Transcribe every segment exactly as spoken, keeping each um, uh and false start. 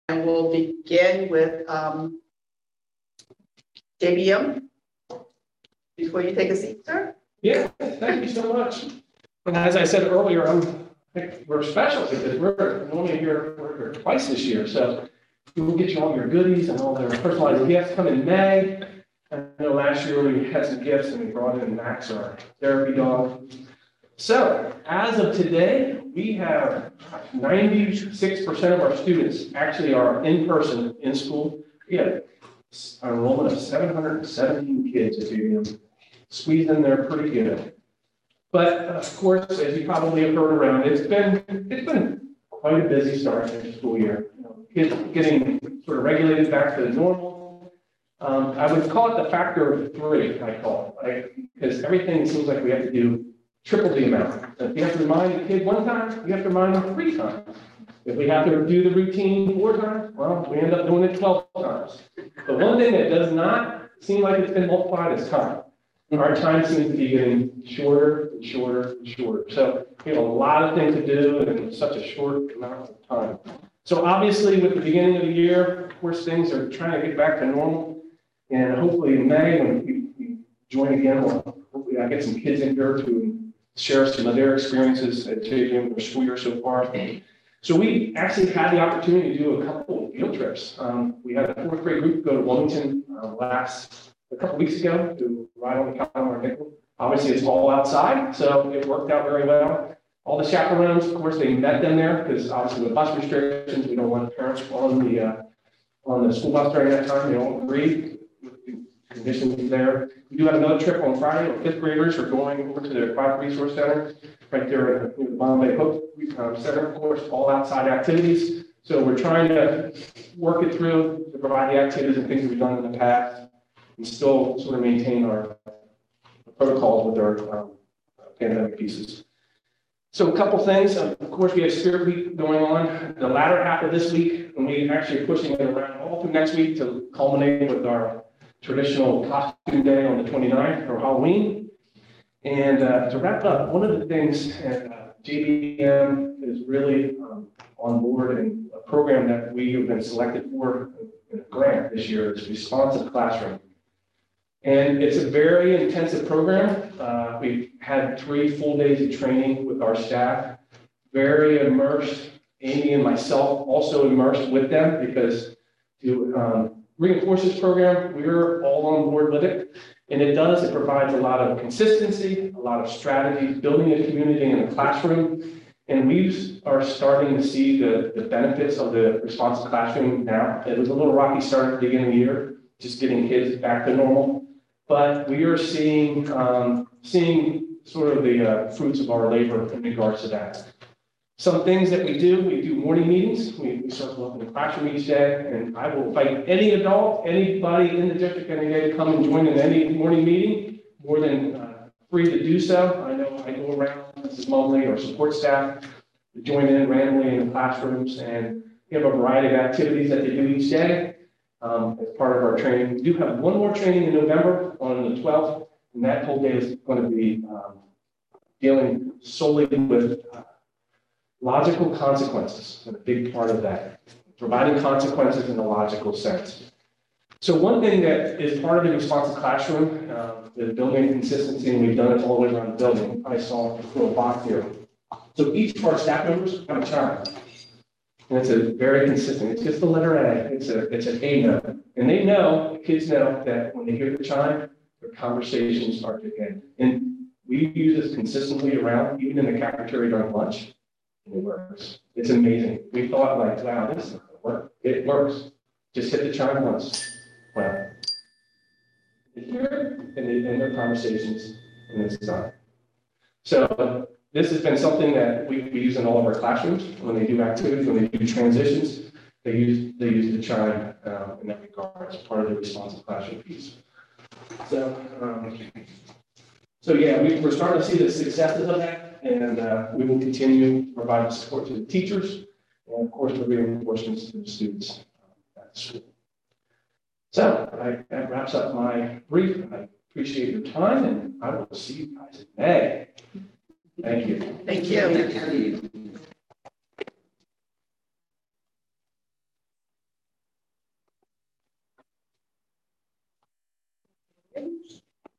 And we'll begin with um, J B M. Before you take a seat, sir. Yeah, thank you so much. And as I said earlier, I'm, we're special because we're normally here, we're here twice this year. So we'll get you all your goodies and all their personalized gifts come in May. I know last year we had some gifts and we brought in Max, our therapy dog. So as of today, we have ninety-six percent of our students actually are in person in school. We have an enrollment of seven hundred seventeen kids at J B M. Squeezed in there pretty good. But of course, as you probably have heard around, it's been it's been quite a busy start to the school year. You know, kids getting sort of regulated back to normal. Um, I would call it the factor of three, I call it, right? Because everything seems like we have to do triple the amount. If you have to remind a kid one time, you have to remind them three times. If we have to do the routine four times, well, we end up doing it twelve times. The one thing that does not seem like it's been multiplied is time. Our time seems to be getting shorter and shorter and shorter. So we have a lot of things to do in such a short amount of time. So obviously with the beginning of the year, of course, things are trying to get back to normal. And hopefully in May, when we, we join again, we'll, hopefully I get some kids in here to share some of their experiences at J B M their school year so far. So we actually had the opportunity to do a couple of field trips. Um, we had a fourth grade group go to Wilmington uh, last a couple weeks ago to ride on the Colorado Nickel. Obviously, it's all outside, so it worked out very well. All the chaperones, of course, they met them there because obviously with bus restrictions, we don't want parents on the uh, on the school bus during that time. They all agree with the conditions there. We do have another trip on Friday. Where fifth graders are going over to the Aquatic Resource Center right there at the Bombay Hook um, Center. Of course, all outside activities. So we're trying to work it through to provide the activities and things that we've done in the past, and still sort of maintain our protocols with our um, pandemic pieces. So a couple things. Of course, we have Spirit Week going on the latter half of this week, and we actually are pushing it around all through next week to culminate with our traditional costume day on the twenty-ninth for Halloween. And uh, to wrap up, one of the things at uh, J B M is really um, on board, and a program that we have been selected for in a grant this year is Responsive Classroom. And it's a very intensive program. Uh, we've had three full days of training with our staff, very immersed. Amy and myself also immersed with them because to um, reinforce this program, we're all on board with it. And it does, it provides a lot of consistency, a lot of strategy, building a community in a classroom. And we are starting to see the, the benefits of the responsive classroom now. It was a little rocky start at the beginning of the year, just getting kids back to normal. But we are seeing um, seeing sort of the uh, fruits of our labor in regards to that. Some things that we do, we do morning meetings. We, we circle up in the classroom each day, and I will invite any adult, anybody in the district any day to come and join in any morning meeting. More than uh, free to do so. I know I go around, Missus Mumley or support staff, to join in randomly in the classrooms, and we have a variety of activities that they do each day. Um, as part of our training. We do have one more training in November on the twelfth, and that whole day is going to be um, dealing solely with uh, logical consequences, and a big part of that, providing consequences in a logical sense. So one thing that is part of the responsive classroom uh, is building consistency, and we've done it all the way around the building. I saw a little box here. So each of our staff members have a chime. And it's a very consistent, it's just the letter A, it's a it's an A note. And they know, the kids know that when they hear the chime, their conversations start to end. And we use this consistently around, even in the cafeteria during lunch, and it works. It's amazing. We thought like, wow, this is not gonna work. It works. Just hit the chime once. Wow. They hear it, and they end their conversations, and it's done. So this has been something that we, we use in all of our classrooms when they do activities, when they do transitions. They use they use the chime uh, in that regard as part of the responsive classroom piece. So, um, so yeah, we, we're starting to see the successes of that, and uh, we will continue to provide support to the teachers, and of course, the reinforcements to the students uh, at the school. So I, that wraps up my brief. I appreciate your time, and I will see you guys in May. Thank you. Thank you.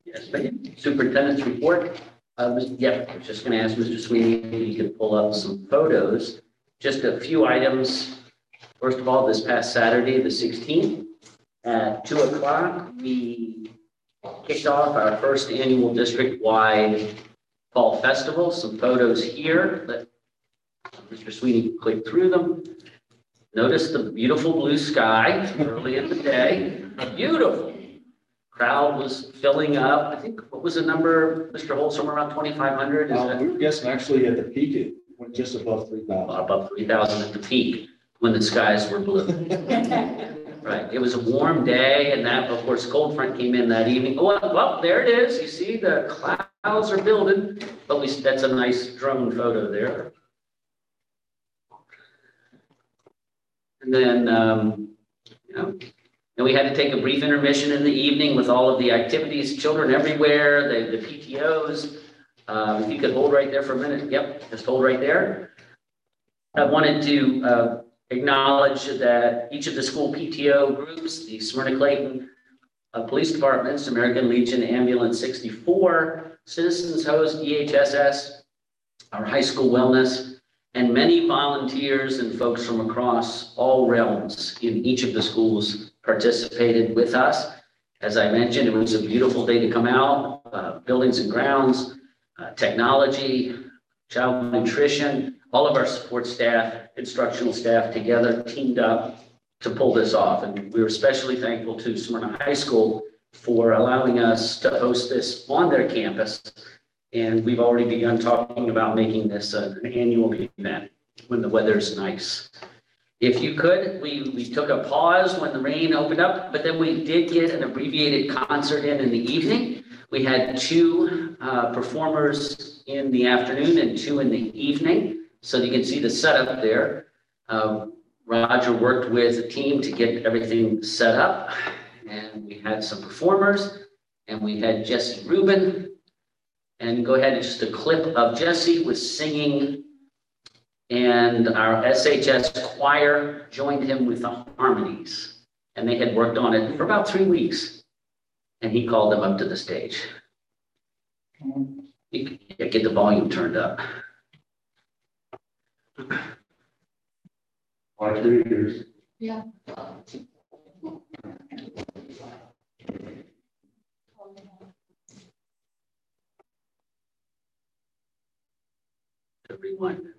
Yes, ma'am. Superintendent's report. Uh, was- yeah, I was just going to ask Mister Sweeney if he could pull up some photos. Just a few items. First of all, this past Saturday, the sixteenth, at two o'clock, we kicked off our first annual district-wide fall festival. Some photos here. Let Mister Sweeney click through them. Notice the beautiful blue sky early in the day. Beautiful. Crowd was filling up. I think, what was the number, Mister Holsom, around twenty-five hundred? Is Uh, that we were guessing actually at the peak, it went just above three thousand. above three thousand at the peak when the skies were blue? Right. It was a warm day, and that, of course, cold front came in that evening. Oh, well, well, there it is. You see the clouds are building, but we, that's a nice drone photo there. And then, um, you know, and we had to take a brief intermission in the evening with all of the activities, children everywhere, the, the P T Os. Um, if you could hold right there for a minute. Yep, just hold right there. I wanted to uh, acknowledge that each of the school P T O groups, the Smyrna Clayton uh, Police Departments, American Legion Ambulance sixty-four, Citizens Host, E H S S, our high school wellness, and many volunteers and folks from across all realms in each of the schools participated with us. As I mentioned, it was a beautiful day to come out, uh, buildings and grounds, uh, technology, child nutrition, all of our support staff, instructional staff together teamed up to pull this off. And we were especially thankful to Smyrna High School for allowing us to host this on their campus. And we've already begun talking about making this an annual event when the weather's nice. If you could, we, we took a pause when the rain opened up, but then we did get an abbreviated concert in in the evening. We had two uh, performers in the afternoon and two in the evening. So you can see the setup there. Uh, Roger worked with a team to get everything set up. And we had some performers, and we had Jesse Rubin. And go ahead and just a clip of Jesse was singing, and our S H S choir joined him with the harmonies. And they had worked on it for about three weeks. And he called them up to the stage. You can yeah, get the volume turned up. Why three years? Yeah. Everyone.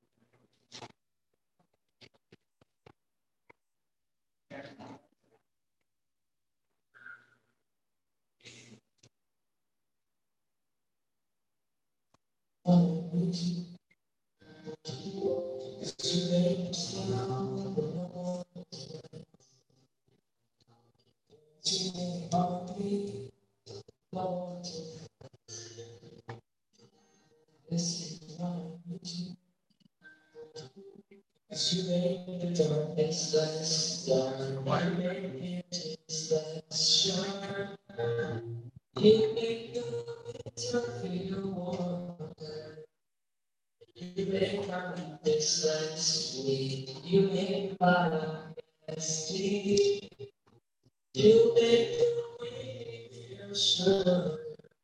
You make my weakness like sweet. You make my destiny. You make the way feel sure.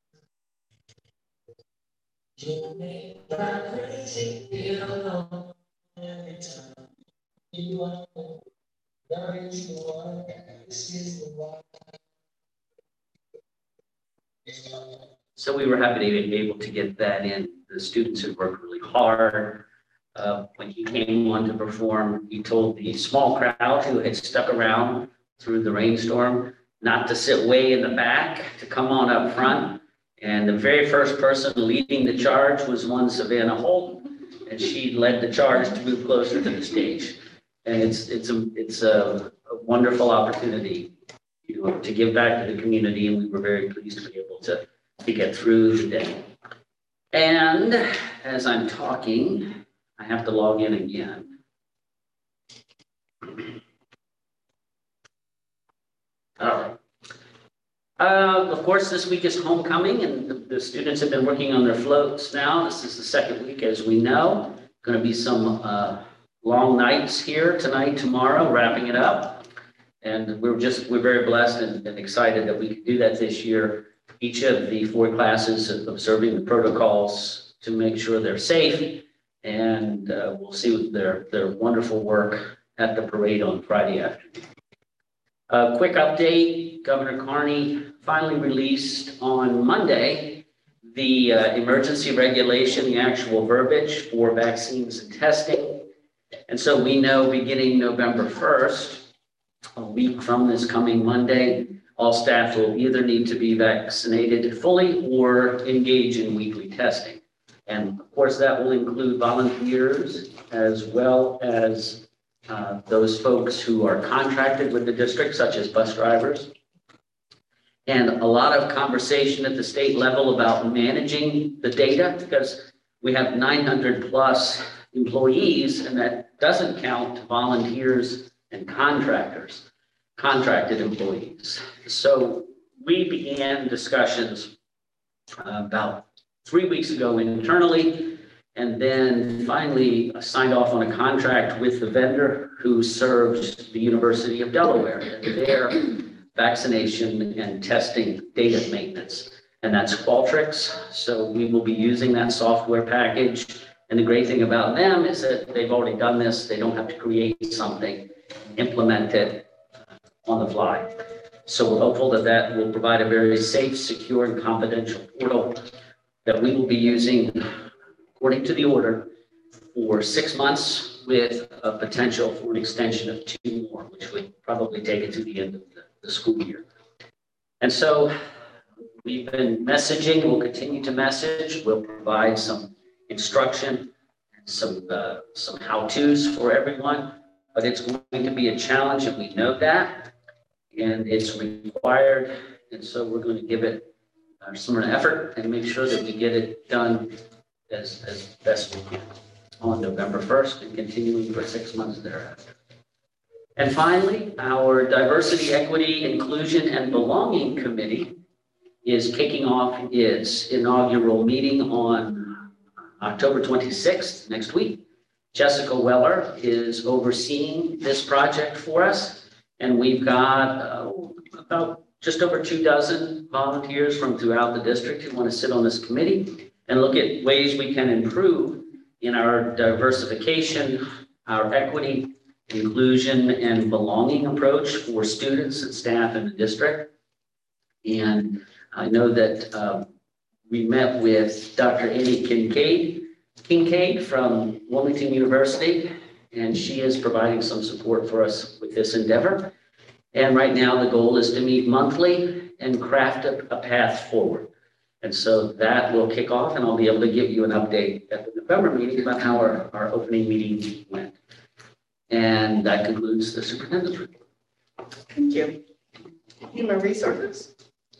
You make my crazy feel alone every time. You are that is the one. This is the one. So we were happy to be able to get that in. The students had worked really hard. Uh, when he came on to perform, he told the small crowd who had stuck around through the rainstorm not to sit way in the back, to come on up front. And the very first person leading the charge was one Savannah Holton, and she led the charge to move closer to the stage. And it's it's a it's a, a wonderful opportunity, you know, to give back to the community, and we were very pleased to be able to to get through the day. And as I'm talking, I have to log in again. All right. Uh, of course, this week is homecoming, and the, the students have been working on their floats now. This is the second week, as we know. Going to be some uh, long nights here tonight, tomorrow, wrapping it up. And we're just, we're very blessed and, and excited that we could do that this year. each of the four classes, observing the protocols to make sure they're safe. And uh, we'll see their, their wonderful work at the parade on Friday afternoon. A quick update, Governor Carney finally released on Monday the uh, emergency regulation, the actual verbiage for vaccines and testing. And so we know beginning November first, a week from this coming Monday, all staff will either need to be vaccinated fully or engage in weekly testing. And of course, that will include volunteers as well as uh, those folks who are contracted with the district, such as bus drivers. And a lot of conversation at the state level about managing the data, because we have nine hundred plus employees, and that doesn't count volunteers and contractors, contracted employees. So we began discussions uh, about three weeks ago internally, and then finally signed off on a contract with the vendor who serves the University of Delaware and their vaccination and testing data maintenance. And that's Qualtrics. So we will be using that software package. And the great thing about them is that they've already done this. They don't have to create something, implement it on the fly. So we're hopeful that that will provide a very safe, secure, and confidential portal that we will be using according to the order for six months with a potential for an extension of two more, which would probably take it to the end of the, the school year. And so we've been messaging, we'll continue to message, we'll provide some instruction, some, uh, some how-tos for everyone, but it's going to be a challenge and we know that, and it's required. And so we're going to give it our summer effort and make sure that we get it done as, as best we can on November first and continuing for six months thereafter. And finally, our Diversity, Equity, Inclusion, and Belonging Committee is kicking off its inaugural meeting on October twenty-sixth, next week. Jessica Weller is overseeing this project for us, and we've got uh, about just over two dozen volunteers from throughout the district who want to sit on this committee and look at ways we can improve in our diversification, our equity, inclusion, and belonging approach for students and staff in the district. And I know that uh, we met with Doctor Amy Kincaid, Kincaid from Wilmington University, and she is providing some support for us with this endeavor. And right now the goal is to meet monthly and craft a, a path forward. And so that will kick off, and I'll be able to give you an update at the November meeting about how our, our opening meeting went. And that concludes the superintendent's report. Thank you. Human resources.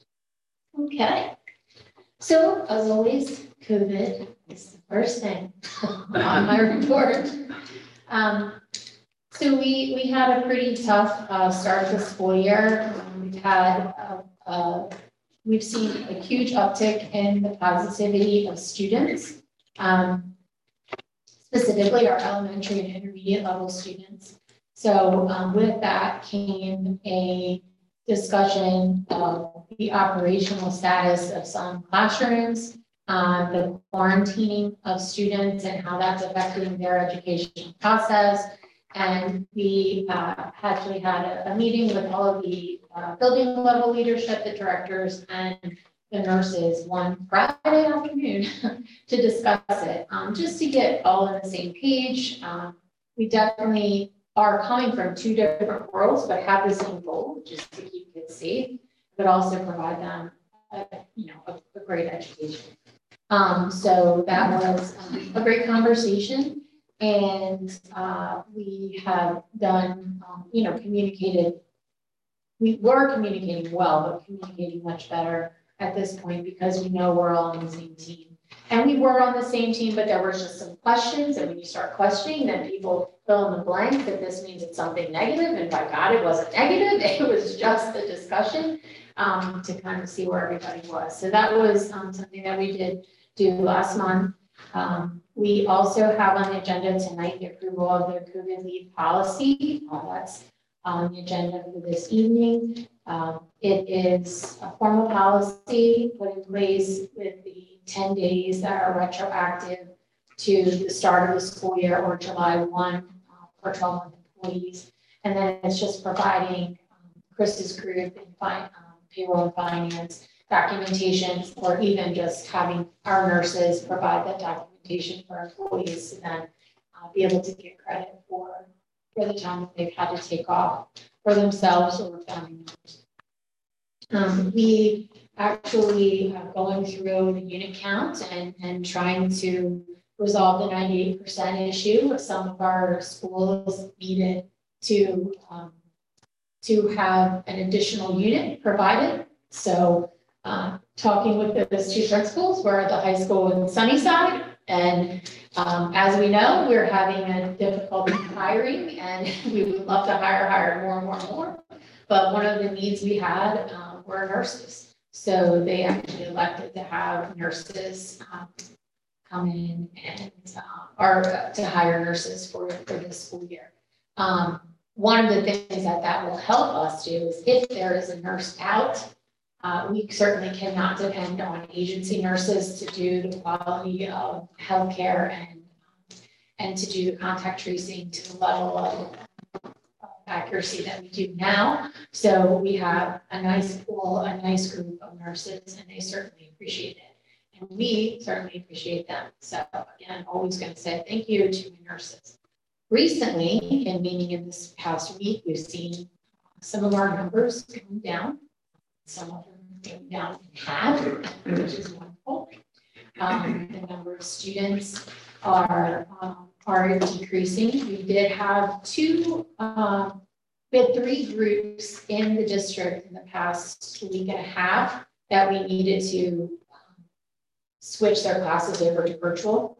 Okay. So as always, COVID is the first thing on my report. Um, So we, we had a pretty tough uh, start to school year. Um, we've had, uh, uh, we've seen a huge uptick in the positivity of students, um, specifically our elementary and intermediate level students. So um, with that came a discussion of the operational status of some classrooms, uh, the quarantining of students and how that's affecting their education process. And we uh, actually had a, a meeting with all of the uh, building level leadership, the directors, and the nurses one Friday afternoon to discuss it, um, just to get all on the same page. Um, we definitely are coming from two different worlds, but have the same goal, which is to keep kids safe, but also provide them, a, you know, a, a great education. Um, so that was um, a great conversation. And uh, we have done, um, you know, communicated, we were communicating well, but communicating much better at this point because we know we're all on the same team. And we were on the same team, but there were just some questions. And when you start questioning, then people fill in the blank that this means it's something negative. And by God, it wasn't negative. It was just a discussion um, to kind of see where everybody was. So that was um, something that we did do last month. Um, we also have on the agenda tonight the approval of the COVID leave policy. Uh, that's on the agenda for this evening. Um, it is a formal policy put in place with the ten days that are retroactive to the start of the school year or July first uh, for twelve month employees. And then it's just providing um, Chris's group in fi- um, payroll and finance documentation, or even just having our nurses provide that documentation for employees to then uh, be able to get credit for, for the time that they've had to take off for themselves or family members. Um, we actually are going through the unit count and, and trying to resolve the ninety-eight percent issue. Some of our schools needed to, um, to have an additional unit provided. So uh, talking with those two principals, we're at the high school in Sunnyside. And um, as we know, we're having a difficulty hiring, and we would love to hire, hire more and more and more. But one of the needs we had um, were nurses. So they actually elected to have nurses um, come in and, uh, or to hire nurses for, for this school year. Um, one of the things that that will help us do is if there is a nurse out, uh, we certainly cannot depend on agency nurses to do the quality of healthcare and, and to do the contact tracing to the level of accuracy that we do now. So we have a nice pool, a nice group of nurses, and they certainly appreciate it. And we certainly appreciate them. So again, always going to say thank you to the nurses. Recently, and meaning in this past week, we've seen some of our numbers come down, some of them going down in half, which is wonderful. Um, the number of students are um, are decreasing. We did have two, um, we had three groups in the district in the past week and a half that we needed to um, switch their classes over to virtual.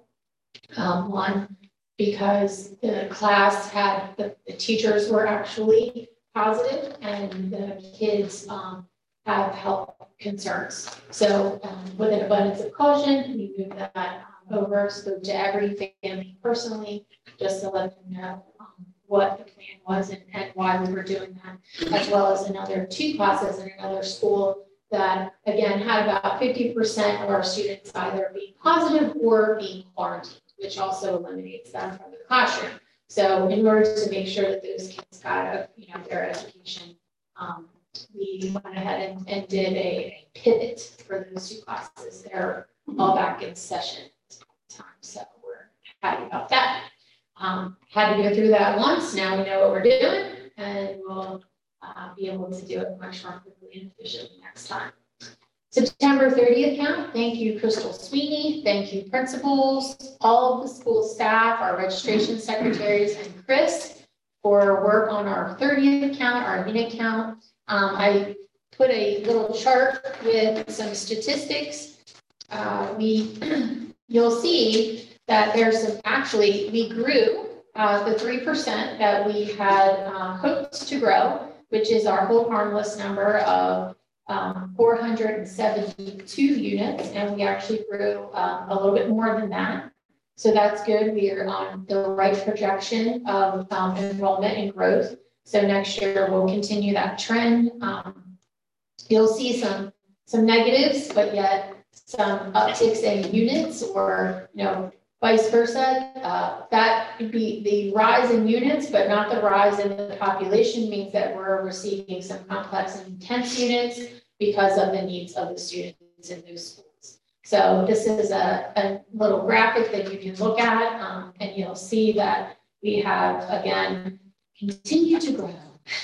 Um, one, because the class had, the, the teachers were actually positive and the kids um, have health concerns. So um, with an abundance of caution, we moved that um, over, spoke to every family personally, just to let them know um, what the plan was and, and why we were doing that, as well as another two classes in another school that, again, had about fifty percent of our students either being positive or being quarantined, which also eliminates them from the classroom. So in order to make sure that those kids got a, you know, their education, um, we went ahead and, and did a, a pivot for those two classes. They're all back in session at the time, so we're happy about that. Um, had to go through that once. Now we know what we're doing, and we'll uh, be able to do it much more quickly and efficiently next time. September thirtieth count, thank you, Crystal Sweeney. Thank you, principals, all of the school staff, our registration secretaries, and Chris for work on our thirtieth count, our unit count. Um, I put a little chart with some statistics. Uh, we, you'll see that there's some, actually, we grew uh, the three percent that we had uh, hoped to grow, which is our hold harmless number of um, four hundred seventy-two units, and we actually grew um, a little bit more than that. So that's good. We are on the right projection of um, enrollment and growth. So next year we'll continue that trend. Um, you'll see some some negatives, but yet some upticks in units, or you know, vice versa. Uh, that would be the rise in units, but not the rise in the population, means that we're receiving some complex and intense units because of the needs of the students in those schools. So this is a, a little graphic that you can look at, um, and you'll see that we have, again, continue to grow.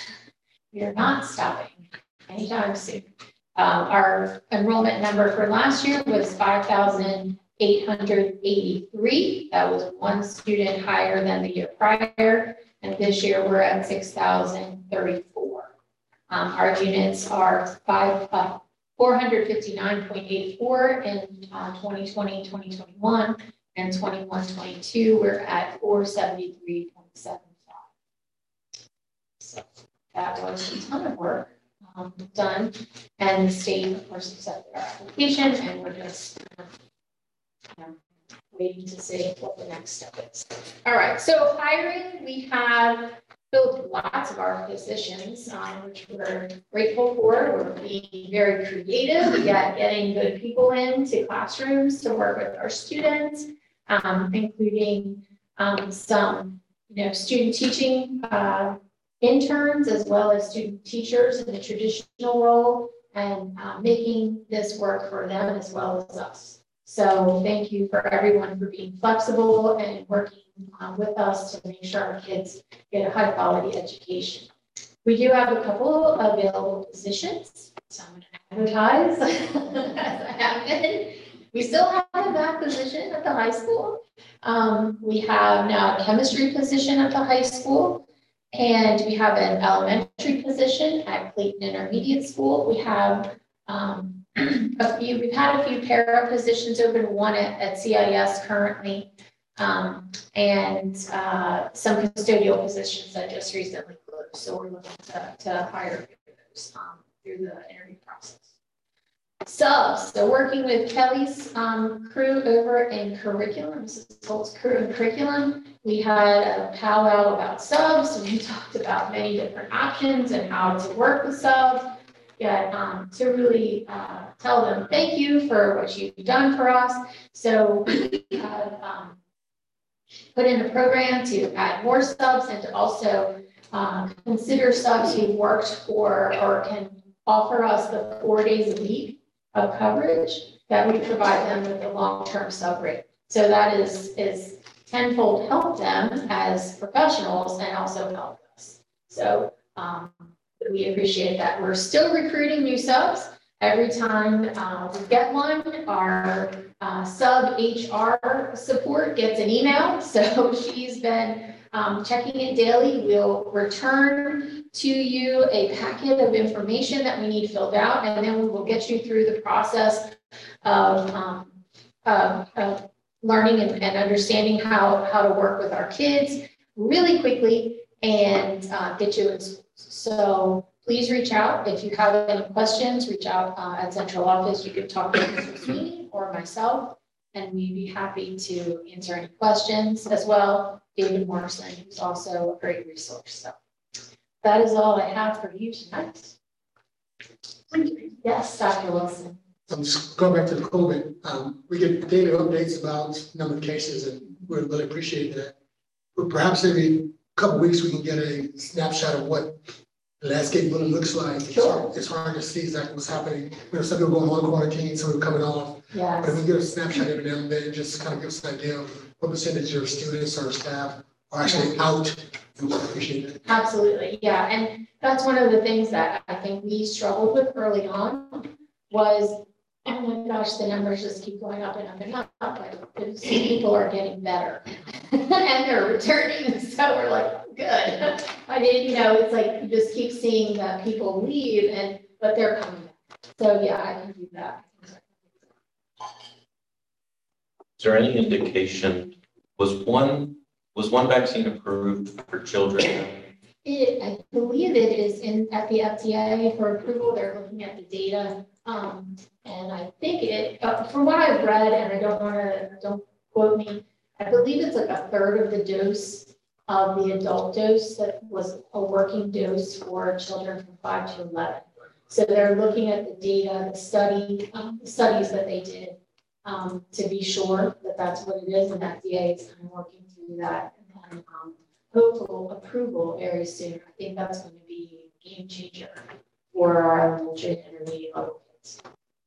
We are not stopping anytime soon. Um, our enrollment number for last year was five thousand eight hundred eighty-three. That was one student higher than the year prior. And this year we're at six thousand thirty-four. Um, our units are five, uh, four hundred fifty-nine point eight four in uh, twenty twenty, twenty twenty-one, and twenty-one, twenty-two, we're at four seventy-three point seven five. So that was a ton of work um, done, and the state, of course, accepted our application, and we're just um, you know, waiting to see what the next step is. All right, so hiring, we have filled lots of our positions, um, which we're grateful for. We're being very creative, yet getting good people into classrooms to work with our students, um, including um, some, you know, student teaching uh, interns as well as student teachers in the traditional role, and uh, making this work for them as well as us. So thank you for everyone for being flexible and working um, with us to make sure our kids get a high quality education. We do have a couple available positions, so I'm going to advertise as I have been. We still have a math position at the high school. Um, we have now a chemistry position at the high school, and we have an elementary position at Clayton Intermediate School. We have um, a few, we've had a few para positions open, one at, at C I S currently, um, and uh, some custodial positions that just recently closed. So we're looking to, to hire those um, through the interview process. Subs, so working with Kelly's um, crew over in curriculum, Missus Holt's crew in curriculum, we had a powwow about subs. We talked about many different options and how to work with subs. Yeah, um, to really uh, tell them thank you for what you've done for us. So we have um, put in a program to add more subs and to also um, consider subs who worked for or can offer us the four days a week of coverage that we provide them with a long-term sub rate. So that is, is tenfold help them as professionals and also help us. So um, we appreciate that. We're still recruiting new subs. Every time uh, we get one, our uh, sub H R support gets an email. So she's been um, checking it daily. We'll return to you a packet of information that we need filled out, and then we will get you through the process of, um, of, of learning and, and understanding how, how to work with our kids really quickly and uh, get you in schools. So please reach out. If you have any questions, reach out uh, at central office. You can talk to Mister Sweeney or myself, and we'd be happy to answer any questions as well. David Morrison, who's also a great resource. So that is all I have for you tonight. Yes, Doctor Wilson. I'm just going back to the COVID. Um, we get daily updates about number of cases, and we really appreciate that. But perhaps every couple of weeks we can get a snapshot of what the landscape really looks like. It's, Sure. hard, it's hard to see exactly what's happening. You know, some people going on quarantine, some are coming off. Yes. But if we get a snapshot every now and then, just kind of give us an idea of what percentage of students or staff are actually yeah. out, and we appreciate it. Absolutely, yeah, and that's one of the things that I think we struggled with early on was, oh my gosh, the numbers just keep going up and up and up, but people are getting better and they're returning, so we're like, oh, good. I mean, you know, it's like you just keep seeing the people leave, and but they're coming back. So yeah, I can do that. Is there any indication, was one was one vaccine approved for children? It, I believe it is in at the F D A for approval. They're looking at the data. Um, and I think it, uh, from what I've read, and I don't want to, don't quote me, I believe it's like a third of the dose of the adult dose that was a working dose for children from five to eleven. So they're looking at the data, the study, um, the studies that they did um, to be sure that that's what it is, and F D A is kind of working through that, and then um, hopeful approval very soon. I think that's going to be a game changer for our elementary and intermediate level kids.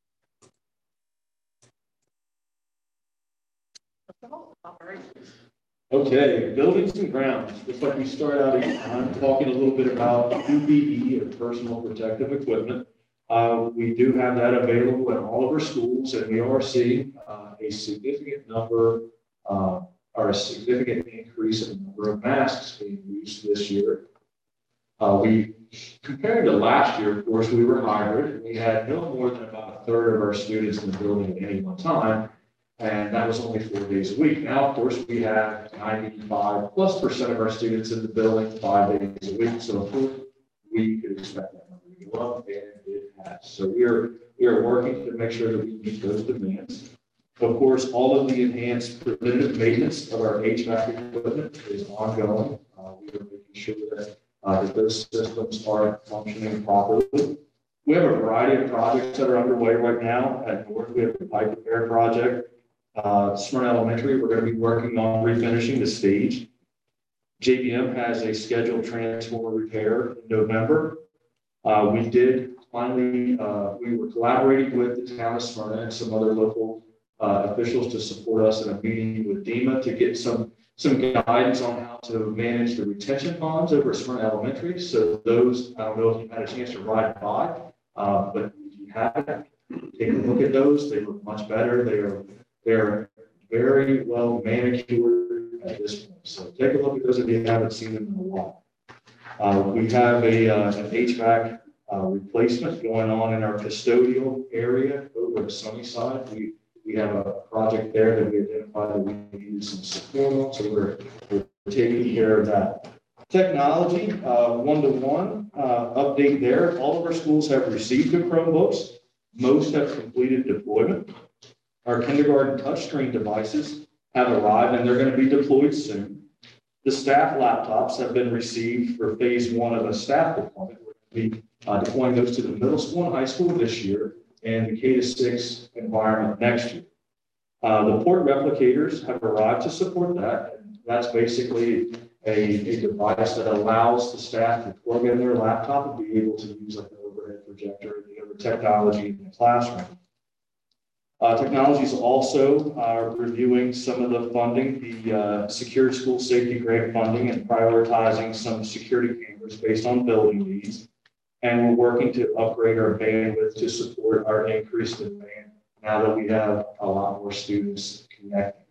Okay, buildings and grounds. Looks like we start out each time talking a little bit about P P E or personal protective equipment. Uh, we do have that available in all of our schools, and we are seeing uh, a significant number uh, or a significant increase in the number of masks being used this year. Uh, we, compared to last year, of course, we were hybrid. We had no more than about a third of our students in the building at any one time, and that was only four days a week. Now, of course, we have ninety-five plus percent of our students in the building five days a week. So, of course, we could expect that number to go up, and it has. So, we are we are working to make sure that we meet those demands. Of course, all of the enhanced preventative maintenance of our H V A C equipment is ongoing. Uh, we are making sure that, uh, that those systems are functioning properly. We have a variety of projects that are underway right now. At North, we have the pipe repair project. Uh, Smyrna Elementary, we're going to be working on refinishing the stage. J B M has a scheduled transformer repair in November. Uh, we did finally, uh, we were collaborating with the town of Smyrna and some other local uh, officials to support us in a meeting with D E M A to get some, some guidance on how to manage the retention ponds over at Smyrna Elementary. So those, I don't know if you had a chance to ride by, uh, but if you haven't, take a look at those. They look much better. They are, they're very well manicured at this point. So take a look at those if you haven't seen them in a while. Uh, we have a, uh, an H V A C uh, replacement going on in our custodial area over at Sunnyside. We, we have a project there that we identified that we needed some support on, so we're, we're taking care of that. Technology, uh, one-to-one uh, update there. All of our schools have received the Chromebooks. Most have completed deployment. Our kindergarten touchscreen devices have arrived and they're going to be deployed soon. The staff laptops have been received for phase one of a staff deployment. We're going to be uh, deploying those to the middle school and high school this year and the K to six environment next year. Uh, the port replicators have arrived to support that. And that's basically a, a device that allows the staff to plug in their laptop and be able to use like an overhead projector and the other technology in the classroom. Uh, technology is also uh, reviewing some of the funding, the uh, Secure School Safety Grant funding, and prioritizing some security cameras based on building needs. And we're working to upgrade our bandwidth to support our increased demand now that we have a lot more students connecting.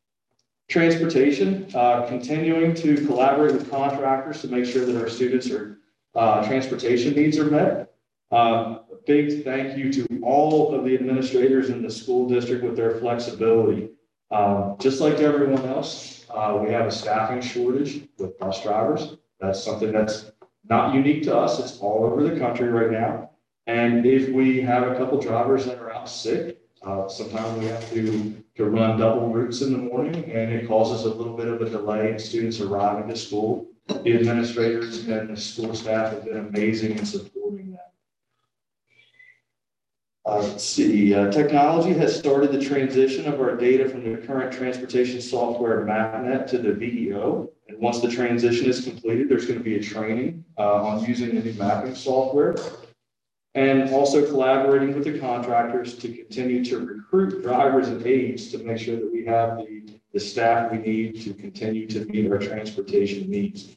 Transportation, uh, continuing to collaborate with contractors to make sure that our students' are, uh, transportation needs are met. Um, a big thank you to all of the administrators in the school district with their flexibility. Um, just like everyone else, uh, we have a staffing shortage with bus drivers. That's something that's not unique to us. It's all over the country right now. And if we have a couple drivers that are out sick, uh, sometimes we have to, to run double routes in the morning, and it causes a little bit of a delay in students arriving to school. The administrators and the school staff have been amazing in supporting that. Uh, let's see, uh, technology has started the transition of our data from the current transportation software MapNet to the V E O. And once the transition is completed, there's going to be a training uh, on using the new mapping software. And also collaborating with the contractors to continue to recruit drivers and aides to make sure that we have the, the staff we need to continue to meet our transportation needs.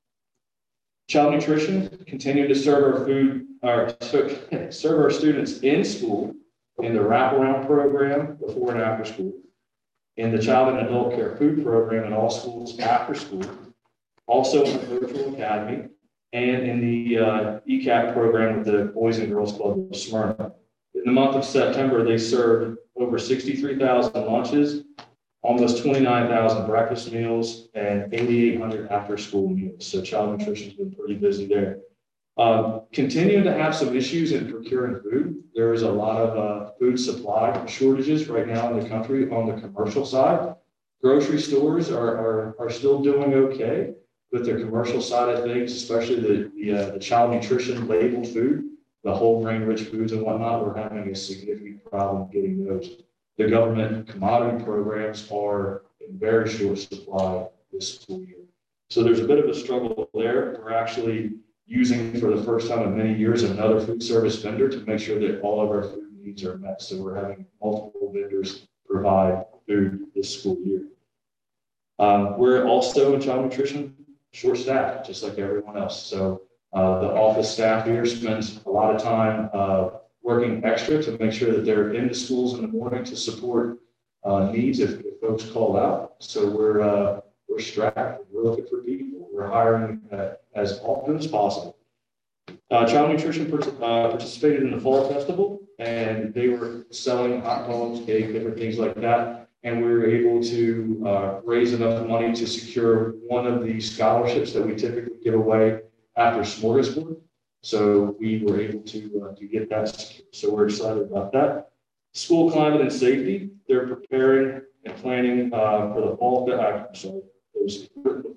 Child nutrition, continue to serve our food, our, serve our students in school, in the wraparound program before and after school, in the child and adult care food program in all schools after school, also in the virtual academy, and in the uh, E C A C program with the Boys and Girls Club of Smyrna. In the month of September, they served over sixty-three thousand lunches, almost twenty-nine thousand breakfast meals, and eighty-eight hundred after-school meals. So child nutrition has been pretty busy there. Um, continuing to have some issues in procuring food. There is a lot of uh, food supply shortages right now in the country on the commercial side. Grocery stores are, are, are still doing okay with the commercial side of things, especially the, the, uh, the child nutrition labeled food, the whole grain rich foods and whatnot. We're having a significant problem getting those. The government commodity programs are in very short supply this school year. So there's a bit of a struggle there. We're actually using for the first time in many years another food service vendor to make sure that all of our food needs are met. So we're having multiple vendors provide food this school year. Um, we're also in child nutrition short staffed, just like everyone else. So uh, the office staff here spends a lot of time uh, working extra to make sure that they're in the schools in the morning to support uh, needs if, if folks call out. So we're uh, we're strapped. We're looking for people. We're hiring uh, as often as possible. Uh, Child Nutrition uh, participated in the Fall Festival, and they were selling hot dogs, cake, different things like that. And we were able to uh, raise enough money to secure one of the scholarships that we typically give away after Smorgasbord. So we were able to, uh, to get that secured. So we're excited about that. School climate and safety, they're preparing and planning uh, for the fall, uh, I'm sorry, it was written before.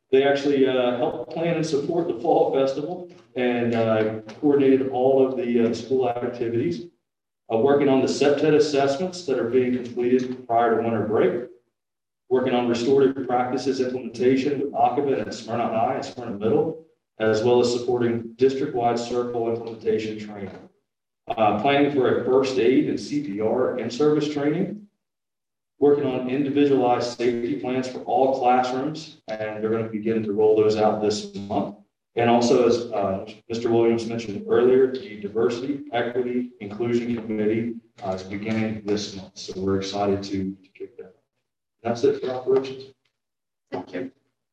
They actually uh, helped plan and support the fall festival and uh, coordinated all of the uh, school activities. Uh, working on the SEPTED assessments that are being completed prior to winter break. Working on restorative practices implementation with Akava at Smyrna High and Smyrna Middle, as well as supporting district-wide circle implementation training. Uh, planning for a first aid and C P R in-service training. Working on individualized safety plans for all classrooms, and they're going to begin to roll those out this month. And also, as uh, Mister Williams mentioned earlier, the Diversity, Equity, Inclusion Committee uh, is beginning this month. So we're excited to, to kick that. That's it for operations. Thank you.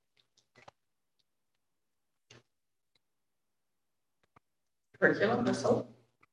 Curriculum, Miz Holt?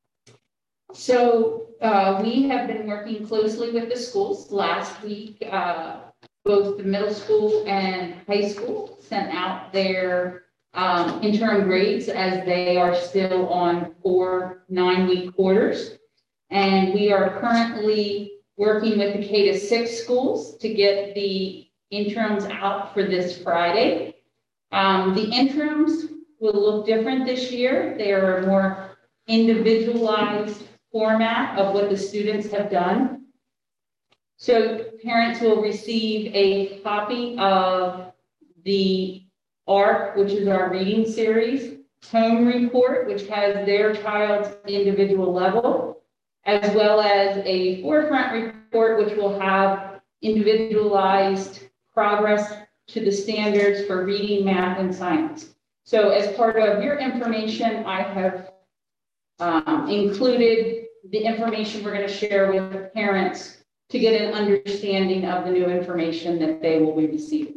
So uh, we have been working closely with the schools. Last week, uh, both the middle school and high school sent out their um, interim grades as they are still on four nine-week quarters. And we are currently working with the K to six schools to get the interims out for this Friday. Um, the interims will look different this year. They are a more individualized format of what the students have done. So parents will receive a copy of the A R C, which is our reading series, home report, which has their child's individual level, as well as a forefront report, which will have individualized progress to the standards for reading, math, and science. So as part of your information, I have um, included the information we're going to share with parents to get an understanding of the new information that they will be receiving.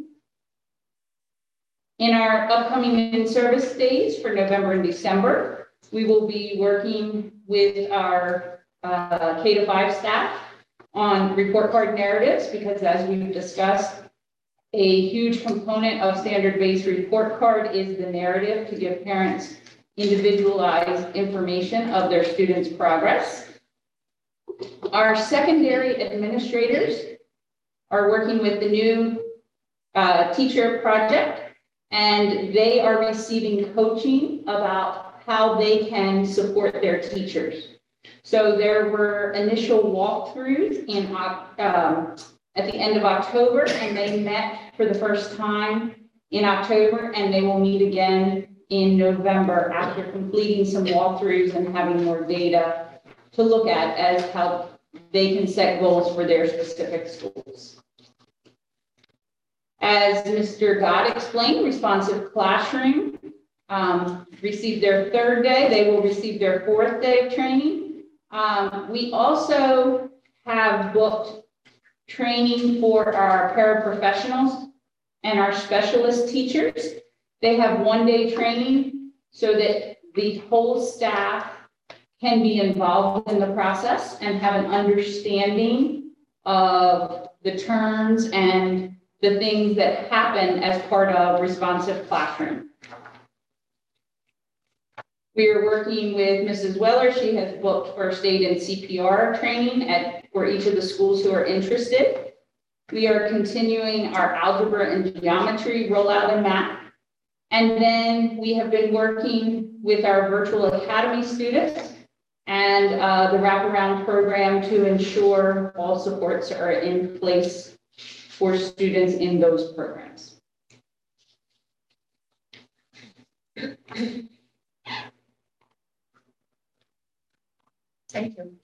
In our upcoming in-service days for November and December, we will be working with our uh, K to five staff on report card narratives, because as we've discussed, a huge component of standard-based report card is the narrative to give parents individualized information of their students' progress. Our secondary administrators are working with the new uh, teacher project, and they are receiving coaching about how they can support their teachers. So there were initial walkthroughs in um, at the end of October, and they met for the first time in October, and they will meet again in November after completing some walkthroughs and having more data to look at as how they can set goals for their specific schools. As Mister Gott explained, Responsive Classroom um, received their third day. They will receive their fourth day of training. Um, we also have booked training for our paraprofessionals and our specialist teachers. They have one day training so that the whole staff can be involved in the process and have an understanding of the terms and the things that happen as part of Responsive Classroom. We are working with Missus Weller. She has booked first aid and C P R training at for each of the schools who are interested. We are continuing our algebra and geometry rollout in math. And then we have been working with our virtual academy students and uh, the wraparound program to ensure all supports are in place for students in those programs. Thank you.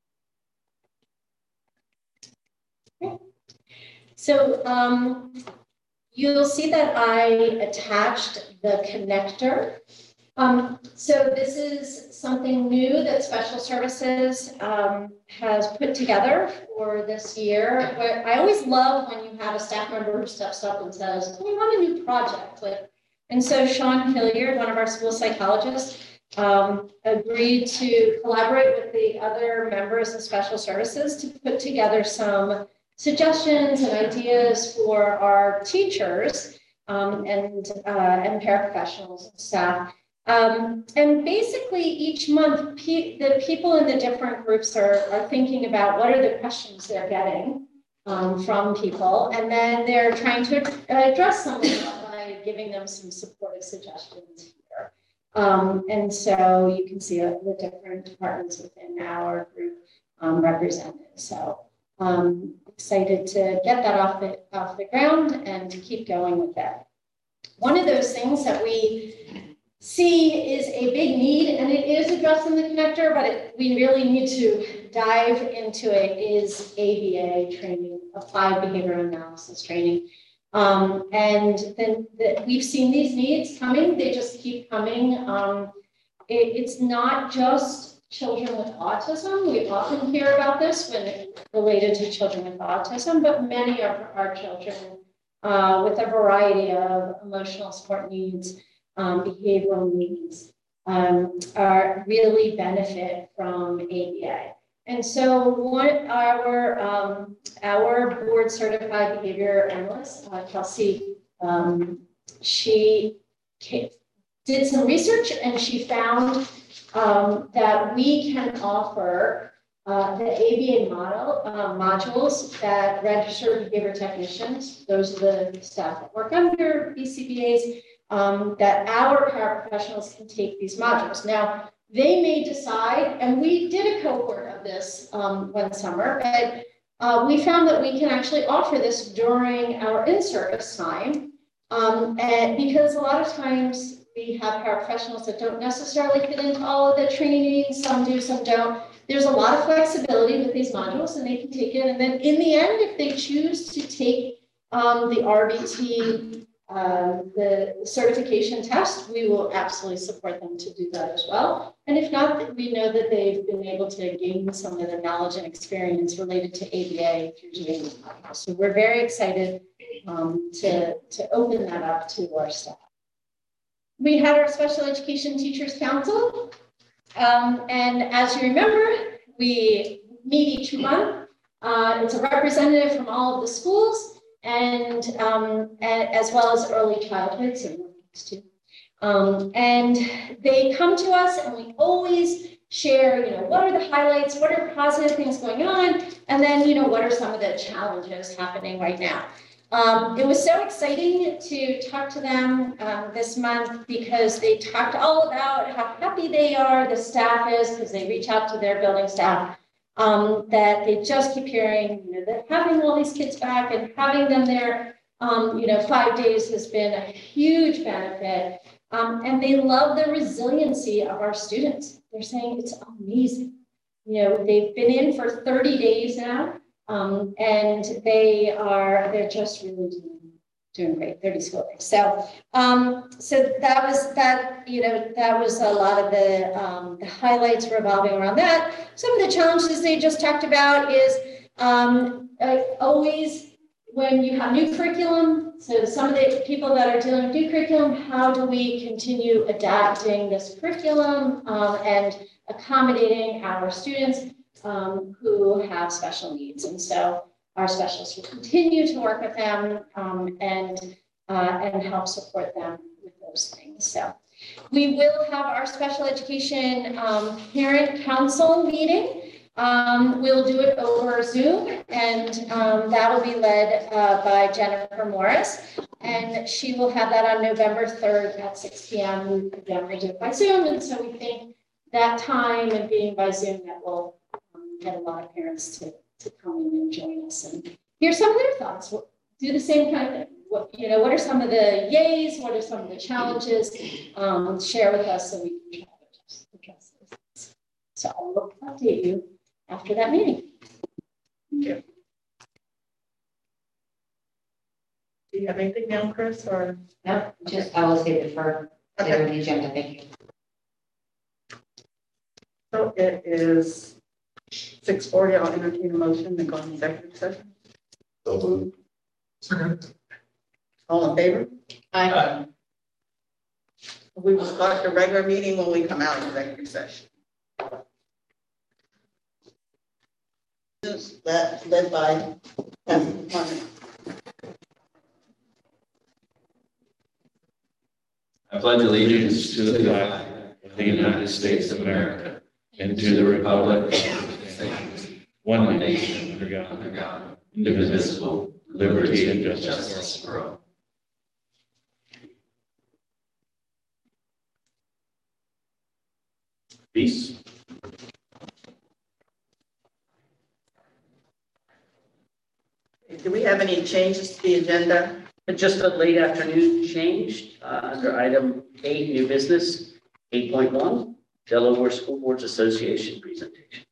So um, you'll see that I attached the connector. Um, so this is something new that Special Services um, has put together for this year. Where I always love when you have a staff member who steps up and says, we want a new project. Like, and so Sean Hilliard, one of our school psychologists, um, agreed to collaborate with the other members of Special Services to put together some suggestions and ideas for our teachers um, and, uh, and paraprofessionals and staff. Um, and basically each month, pe the people in the different groups are, are thinking about what are the questions they're getting um, from people. And then they're trying to address some of them by giving them some supportive suggestions here. Um, and so you can see uh, the different departments within our group um, represented. So um, excited to get that off the, off the ground and to keep going with that. One of those things that we see is a big need, and it is addressed in the connector, but it, we really need to dive into it, is A B A training, applied behavioral analysis training. Um, and then the, we've seen these needs coming, they just keep coming. Um, it, it's not just children with autism. We often hear about this when it related to children with autism, but many of our children uh, with a variety of emotional support needs, um, behavioral needs, um, are really benefit from A B A. And so one, our, um, our board certified behavior analyst, uh, Kelsey, um, she came, did some research and she found um, that we can offer uh, the A B A model uh, modules that registered behavior technicians, those are the staff that work under B C B As, um, that our paraprofessionals can take these modules. Now, they may decide, and we did a cohort of this um, one summer, but uh, we found that we can actually offer this during our in-service time. Um, and because a lot of times we have paraprofessionals that don't necessarily fit into all of the training, some do, some don't. There's a lot of flexibility with these modules and they can take it. And then in the end, if they choose to take um, the R B T, Um, the certification test, we will absolutely support them to do that as well. And if not, we know that they've been able to gain some of the knowledge and experience related to A B A through doing this module. So we're very excited um, to, to open that up to our staff. We had our Special Education Teachers Council. Um, and as you remember, we meet each month. Uh, it's a representative from all of the schools. And um, as well as early childhood, so too. Um, and they come to us and we always share, you know, what are the highlights, what are positive things going on, and then, you know, what are some of the challenges happening right now. Um, it was so exciting to talk to them um, this month because they talked all about how happy they are, the staff is, because they reach out to their building staff. Um, that they just keep hearing, you know, that having all these kids back and having them there, um, you know, five days has been a huge benefit. Um, and they love the resiliency of our students. They're saying it's amazing. You know, they've been in for thirty days now, um, and they are, they're just really doing doing great, thirty school days. So, um, so that was that, you know, that was a lot of the, um, the highlights revolving around that. Some of the challenges they just talked about is um, uh, always when you have new curriculum, so some of the people that are dealing with new curriculum, how do we continue adapting this curriculum um, and accommodating our students um, who have special needs. And so our specialists will continue to work with them um, and, uh, and help support them with those things. So we will have our special education um, parent council meeting. Um, we'll do it over Zoom, and um, that will be led uh, by Jennifer Morris. And she will have that on November third at six P M Again, we do it by Zoom. And so we think that time and being by Zoom, that will um, get a lot of parents to to come in and join us and hear some of their thoughts. We'll do the same kind of thing. What, you know, what are some of the yays? What are some of the challenges? Um, share with us so we can try to address those. So I'll update you after that meeting. Thank you. Do you have anything now, Chris, or? No, just I will say defer later in the agenda. Thank you. So it is six forty, I'll entertain a motion to go into executive session. So moved. Second. All in favor? Aye. We will start the regular meeting when we come out of executive session. That led by Councilman Clement. I pledge allegiance to the flag of the United States of America and to the republic which stands one nation under God, under God, indivisible, liberty and justice for all. Peace. Do we have any changes to the agenda? Just a late afternoon change, uh, under item eight, new business, eight point one, Delaware School Boards Association presentation.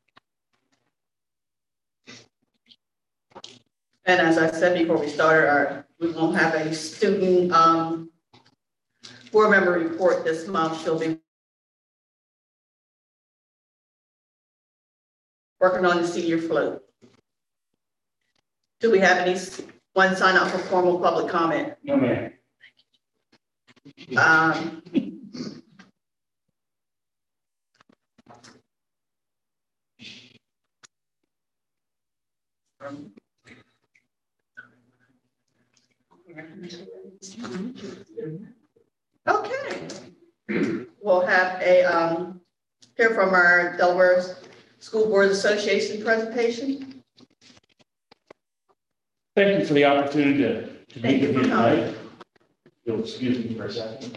And as I said before we started, our, we won't have a student, um, board member report this month. She'll be working on the senior float. Do we have any, one sign up for formal public comment? No, ma'am. Um, Okay. We'll have a, um, hear from our Delaware School Board Association presentation. Thank you for the opportunity to, to Thank meet you with for you coming. tonight. You'll excuse me for a second.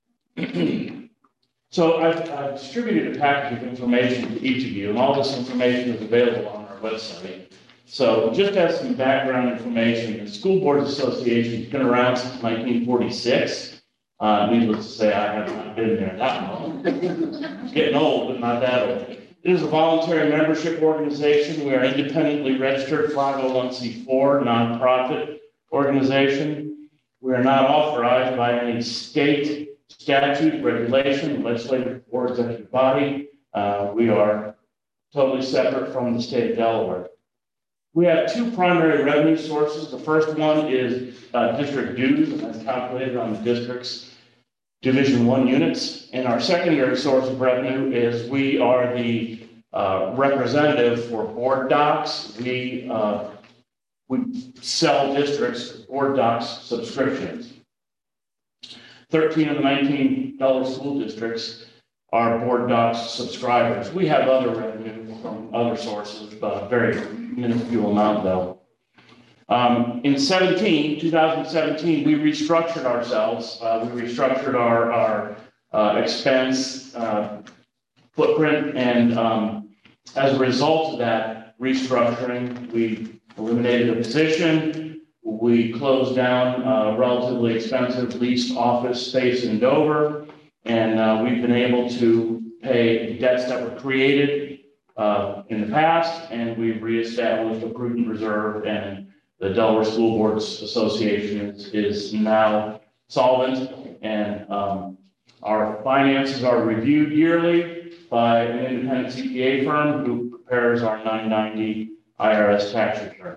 So I've, I've distributed a package of information to each of you, and all this information is available on our website. So just as some background information, the School Boards Association has been around since nineteen forty-six. Uh, needless to say, I have not been there that long. Getting old, but not that old. It is a voluntary membership organization. We are independently registered five oh one c four nonprofit organization. We are not authorized by any state statute, regulation, legislative or executive body. Uh, we are totally separate from the state of Delaware. We have two primary revenue sources. The first one is uh, district dues, and that's calculated on the district's Division One units. And our secondary source of revenue is we are the uh, representative for board docs. We uh, we sell districts board docs subscriptions. thirteen of the nineteen Delaware school districts are board docs subscribers. We have other revenue from other sources, but a very minuscule amount though. Um, in seventeen, two thousand seventeen, we restructured ourselves. Uh, we restructured our, our uh, expense uh, footprint, and um, as a result of that restructuring, we eliminated a position. We closed down a relatively expensive leased office space in Dover, and uh, we've been able to pay debts that were created uh, in the past, and we've reestablished a prudent reserve, and the Delaware School Boards Association is, is now solvent, and um, our finances are reviewed yearly by an independent C P A firm who prepares our nine ninety I R S tax return.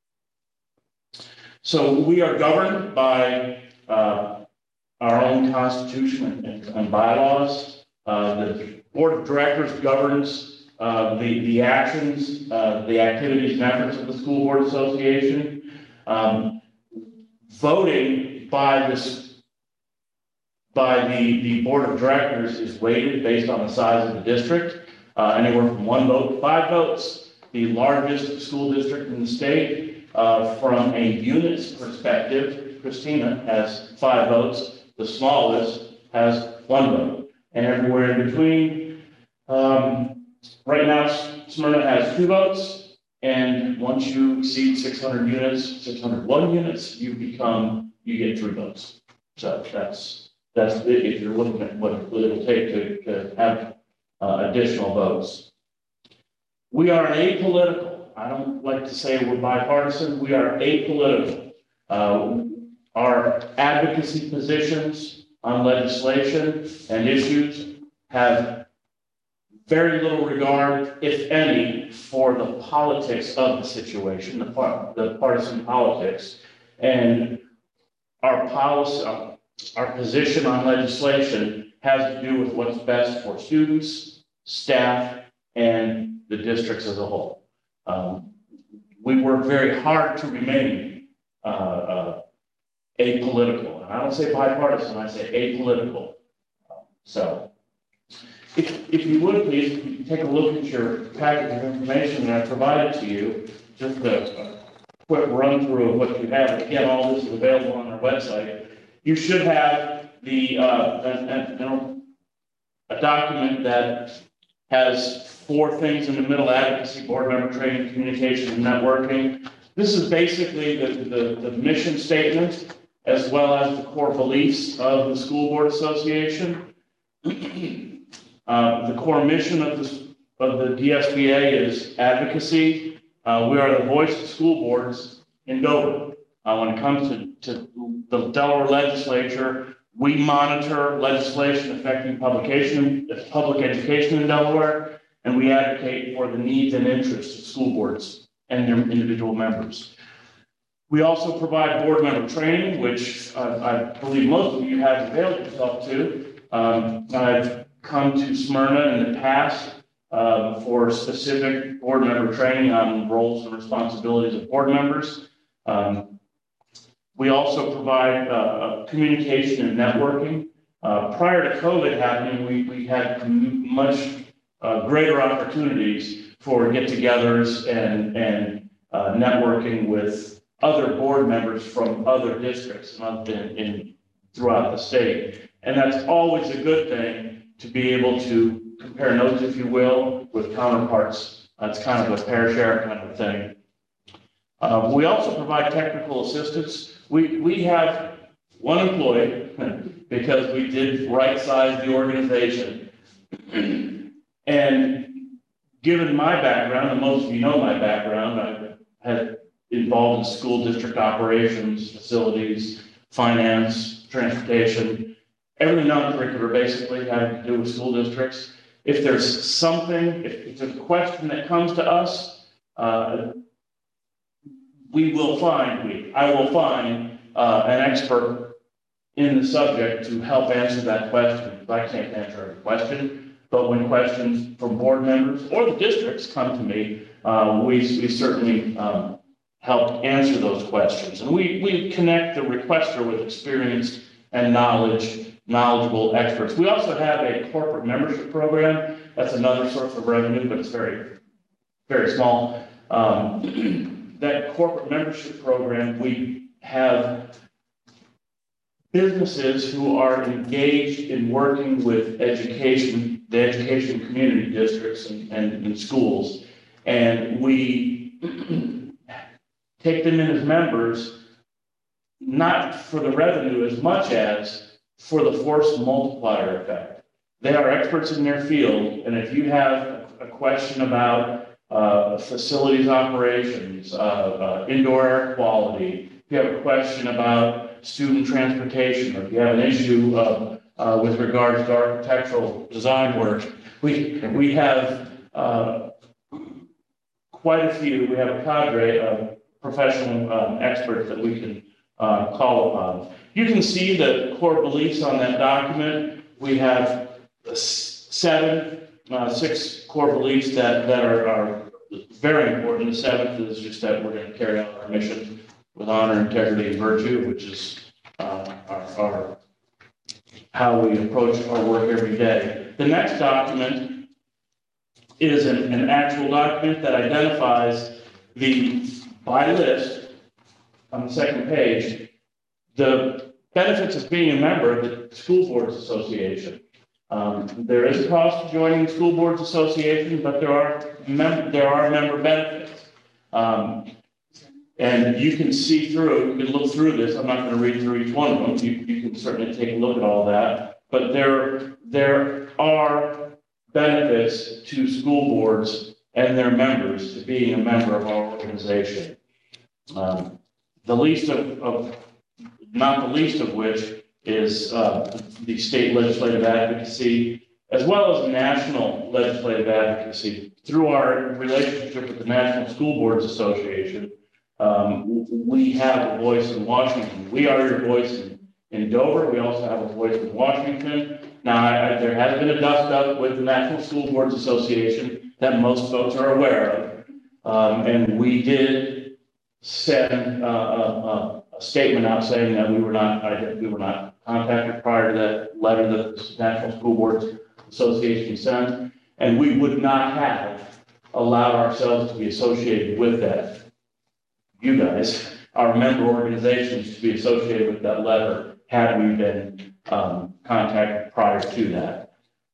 So we are governed by uh, our own constitution and, and bylaws. Uh, the board of directors governs uh, the, the actions, uh, the activities and efforts of the School Board Association. Um, voting by this, by the, the board of directors is weighted based on the size of the district, uh, anywhere from one vote to five votes. The largest school district in the state, uh, from a units perspective, Christina has five votes. The smallest has one vote, and everywhere in between. Um, right now, Smyrna has two votes, and once you exceed six hundred units, six hundred one units, you become, you get three votes. So that's, that's it, if you're looking at what it will take to, to have uh, additional votes. We are an apolitical. I don't like to say we're bipartisan. We are apolitical. Uh, our advocacy positions on legislation and issues have very little regard, if any, for the politics of the situation, the, par the partisan politics. And our policy, uh, our position on legislation has to do with what's best for students, staff, and the districts as a whole. Um, we work very hard to remain uh, uh, apolitical. And I don't say bipartisan, I say apolitical. So if, if you would please, if you can take a look at your package of information that I provided to you, just a, a quick run through of what you have. Again, all this is available on our website. You should have the uh, an, an, a document that has four things in the middle: advocacy, board member training, communication, and networking. This is basically the, the, the mission statement, as well as the core beliefs of the School Board Association. uh, the core mission of the, of the D S B A is advocacy. Uh, we are the voice of school boards in Dover. Uh, when it comes to, to the Delaware legislature, we monitor legislation affecting publication, public education in Delaware, and we advocate for the needs and interests of school boards and their individual members. We also provide board member training, which uh, I believe most of you have availed yourself to. Um, I've come to Smyrna in the past uh, for specific board member training on roles and responsibilities of board members. Um, we also provide uh, communication and networking. Uh, prior to COVID happening, we, we had much uh, greater opportunities for get-togethers and, and uh, networking with other board members from other districts in, in, throughout the state. And that's always a good thing, to be able to compare notes, if you will, with counterparts. That's kind of a pair share kind of thing. Uh, we also provide technical assistance. We, we have one employee because we did right size the organization. And given my background, and most of you know my background, I had involved in school district operations, facilities, finance, transportation, everything non-curricular basically having to do with school districts. If there's something, if, if there's a question that comes to us, uh, we will find, we, I will find uh, an expert in the subject to help answer that question. I can't answer every question, but when questions from board members or the districts come to me, uh, we, we certainly um, help answer those questions. And we, we connect the requester with experienced and knowledge, knowledgeable experts. We also have a corporate membership program. That's another source of revenue, but it's very, very small. Um, that corporate membership program, we have businesses who are engaged in working with education, the education community districts and, and, and schools. And we take them in as members, not for the revenue as much as for the force multiplier effect. They are experts in their field, and if you have a question about uh, facilities operations, uh, uh, indoor air quality, if you have a question about student transportation, or if you have an issue uh, uh, with regards to architectural design work, we, we have uh, quite a few, we have a cadre of professional um, experts that we can uh, call upon. You can see the core beliefs on that document. We have seven, uh, six core beliefs that, that are, are very important. The seventh is just that we're going to carry out our mission with honor, integrity, and virtue, which is uh, our, our how we approach our work every day. The next document is an, an actual document that identifies the, by list, on the second page, the benefits of being a member of the School Boards Association. Um, there is a cost to joining the School Boards Association, but there are, mem there are member benefits. Um, and you can see through, you can look through this. I'm not going to read through each one of them. You, you can certainly take a look at all that. But there, there are benefits to school boards and their members to being a member of our organization. Um, the least of, of, not the least of which is uh, the state legislative advocacy, as well as national legislative advocacy. Through our relationship with the National School Boards Association, um, we have a voice in Washington. We are your voice in, in Dover. We also have a voice in Washington. Now, I, I, there has been a dust-up with the National School Boards Association that most folks are aware of. Um, and we did send uh, a, a statement out saying that we were not, I, we were not contacted prior to that letter that the National School Boards Association sent, and we would not have allowed ourselves to be associated with that. You guys, our member organizations, to be associated with that letter had we been um, contacted prior to that.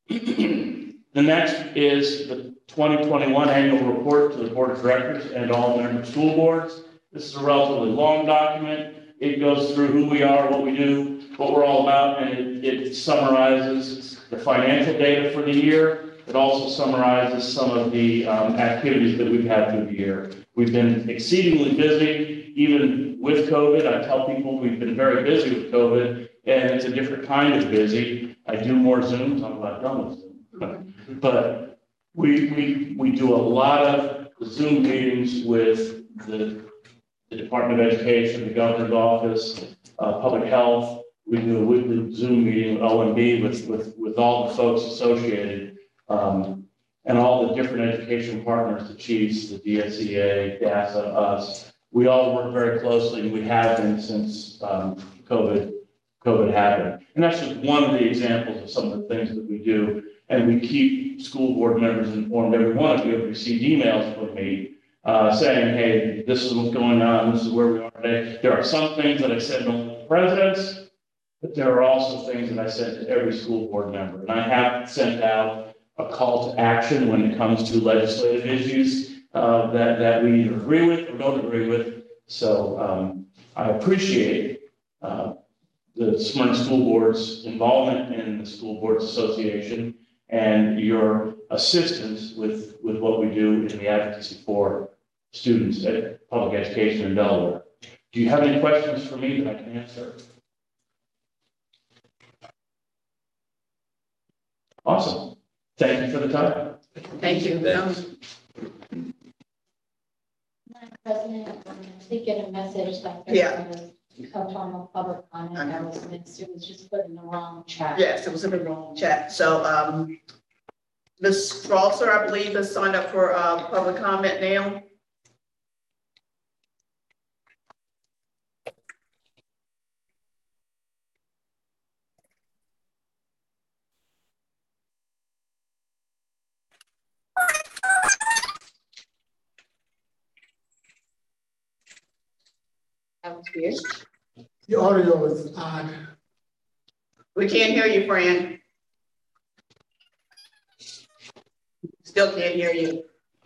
The next is the twenty twenty-one annual report to the Board of Directors and all member school boards. This is a relatively long document. It goes through who we are, what we do, what we're all about, and it, it summarizes the financial data for the year. It also summarizes some of the um, activities that we've had through the year. We've been exceedingly busy, even with COVID. I tell people we've been very busy with COVID, and it's a different kind of busy. I do more Zooms. I'm not done with Zoom. But we, we, we do a lot of Zoom meetings with the, the Department of Education, the governor's office, uh, public health. We do a weekly Zoom meeting with O M B with, with, with all the folks associated, um, and all the different education partners, the chiefs, the D S E A, DASA, us. We all work very closely, and we have been since um, COVID, COVID happened. And that's just one of the examples of some of the things that we do. And we keep school board members informed. Every one of you have received emails from me uh, saying, hey, this is what's going on. This is where we are today. There are some things that I said to the presidents, but there are also things that I said to every school board member. And I have sent out a call to action when it comes to legislative issues uh, that, that we either agree with or don't agree with. So um, I appreciate uh, the Smyrna School Board's involvement in the School Boards Association and your assistance with, with what we do in the advocacy for students at public education in Delaware. Do you have any questions for me that I can answer? Awesome. Thank you for the time. Thank you. Um, Madam President, um, I did get a message that Yeah. there was a form of public comment that was mixed. It was just put in the wrong chat. Yes, it was in the wrong chat. So, um, Miz Strasser, I believe, has signed up for, uh, public comment now. That was weird. The audio is odd. We can't hear you, Fran. Still can't hear you.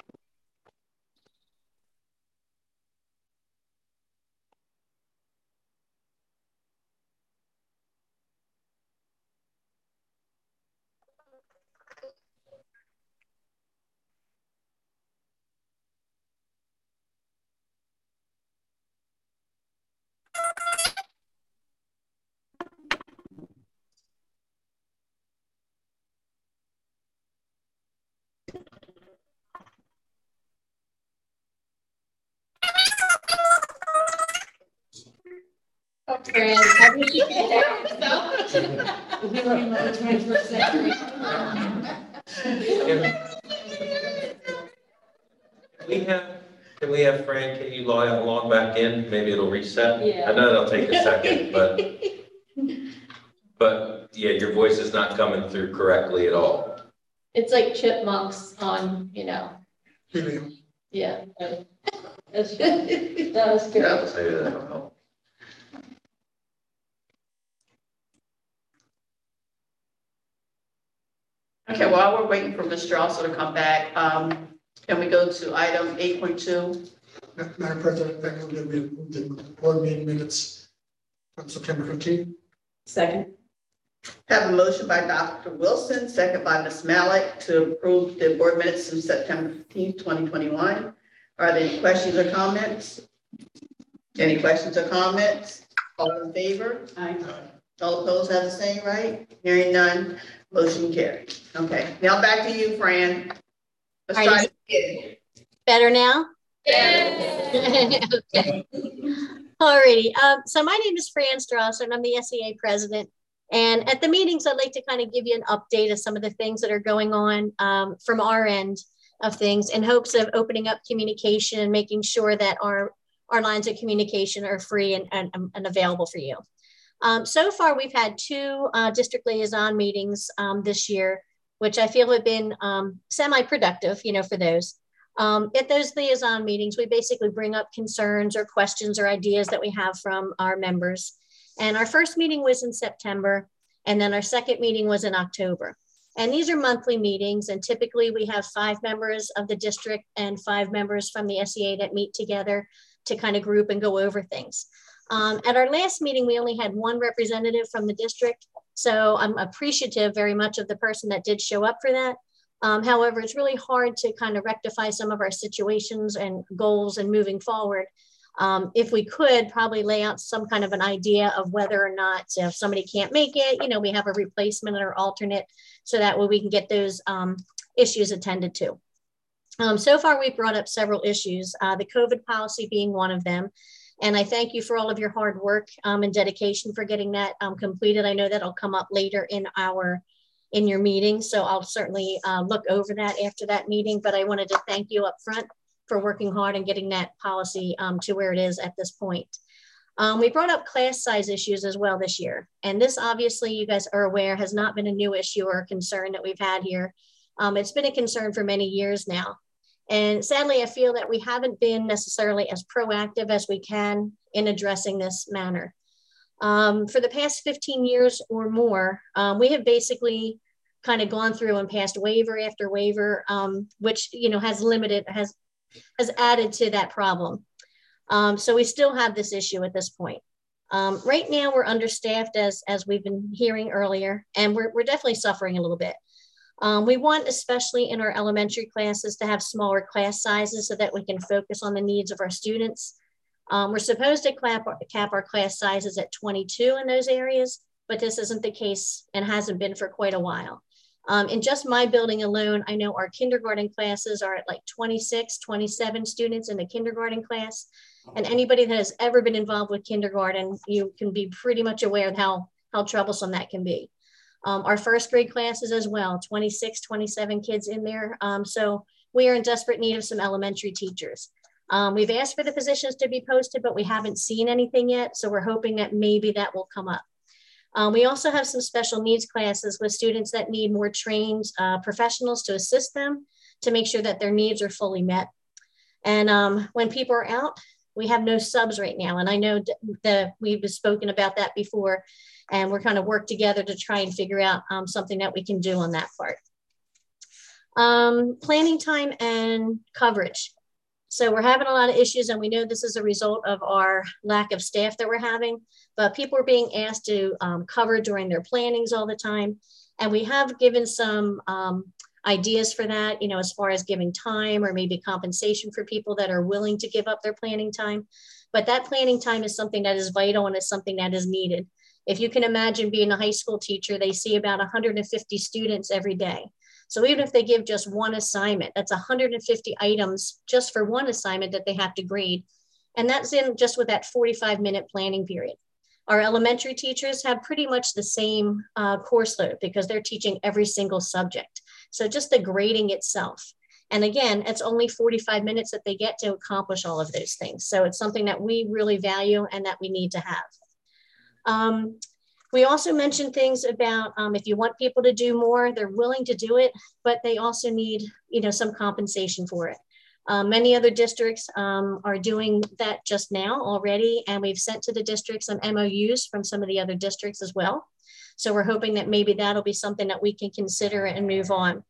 Oh, Fran, I wish you could hear yourself. We were in the twenty-first century. We have, can we have Fran, can you log, log back in? Maybe it'll reset. Yeah. I know that'll take a second, but, but yeah, your voice is not coming through correctly at all. It's like chipmunks on, you know, Helium. yeah. That's good. That was good. Yeah, maybe that'll help. Okay, while we're waiting for Miz Strasser to come back, um, can we go to item eight point two? Madam President, I move that we approve the board meeting minutes from September fifteenth. Second. Have a motion by Doctor Wilson, second by Miz Malik, to approve the board minutes from September fifteenth, twenty twenty-one. Are there any questions or comments? Any questions or comments? All in favor? Aye. All opposed have the same right? Hearing none, motion carried. Okay, now back to you, Fran. Let's All try right. it again. Better now? Yeah. Okay. Alrighty, um, so my name is Fran Strasser and I'm the S E A president. And at the meetings, I'd like to kind of give you an update of some of the things that are going on um, from our end of things in hopes of opening up communication and making sure that our, our lines of communication are free and, and, and available for you. Um, so far, we've had two uh, district liaison meetings um, this year, which I feel have been um, semi-productive, you know, for those. Um, at those liaison meetings, we basically bring up concerns or questions or ideas that we have from our members. And our first meeting was in September, and then our second meeting was in October. And these are monthly meetings, and typically we have five members of the district and five members from the S E A that meet together to kind of group and go over things. Um, at our last meeting, we only had one representative from the district, so I'm appreciative very much of the person that did show up for that. Um, however, it's really hard to kind of rectify some of our situations and goals and moving forward. Um, if we could probably lay out some kind of an idea of whether or not, so if somebody can't make it, you know, we have a replacement or alternate, so that way we can get those um, issues attended to. Um, so far, we've brought up several issues, uh, the COVID policy being one of them. And I thank you for all of your hard work um, and dedication for getting that um, completed. I know that'll come up later in our in your meeting, so I'll certainly uh, look over that after that meeting. But I wanted to thank you up front for working hard and getting that policy um, to where it is at this point. Um, we brought up class size issues as well this year. And this, obviously, you guys are aware, has not been a new issue or a concern that we've had here. Um, it's been a concern for many years now. And sadly, I feel that we haven't been necessarily as proactive as we can in addressing this matter. Um, for the past fifteen years or more, um, we have basically kind of gone through and passed waiver after waiver, um, which, you know, has limited, has, has added to that problem. Um, so we still have this issue at this point. Um, right now, we're understaffed, as, as we've been hearing earlier, and we're, we're definitely suffering a little bit. Um, we want, especially in our elementary classes, to have smaller class sizes so that we can focus on the needs of our students. Um, we're supposed to cap, cap our class sizes at twenty-two in those areas, but this isn't the case and hasn't been for quite a while. Um, in just my building alone, I know our kindergarten classes are at like twenty-six, twenty-seven students in the kindergarten class. And anybody that has ever been involved with kindergarten, you can be pretty much aware of how, how troublesome that can be. Um, our first grade classes as well, twenty-six, twenty-seven kids in there. Um, so we are in desperate need of some elementary teachers. Um, we've asked for the positions to be posted, but we haven't seen anything yet. So we're hoping that maybe that will come up. Um, we also have some special needs classes with students that need more trained uh, professionals to assist them to make sure that their needs are fully met. And um, when people are out, we have no subs right now. And I know that we've spoken about that before, and we're kind of work together to try and figure out um, something that we can do on that part. Um, planning time and coverage. So we're having a lot of issues, and we know this is a result of our lack of staff that we're having, but people are being asked to um, cover during their plannings all the time. And we have given some um, ideas for that, you know, as far as giving time or maybe compensation for people that are willing to give up their planning time. But that planning time is something that is vital and is something that is needed. If you can imagine being a high school teacher, they see about one hundred fifty students every day. So even if they give just one assignment, that's one hundred fifty items just for one assignment that they have to grade. And that's in just with that forty-five minute planning period. Our elementary teachers have pretty much the same uh, course load because they're teaching every single subject. So just the grading itself. And again, it's only forty-five minutes that they get to accomplish all of those things. So it's something that we really value and that we need to have. Um, we also mentioned things about um, if you want people to do more, they're willing to do it, but they also need, you know, some compensation for it. Uh, many other districts um, are doing that just now already, and we've sent to the district some M O Us from some of the other districts as well. So we're hoping that maybe that'll be something that we can consider and move on.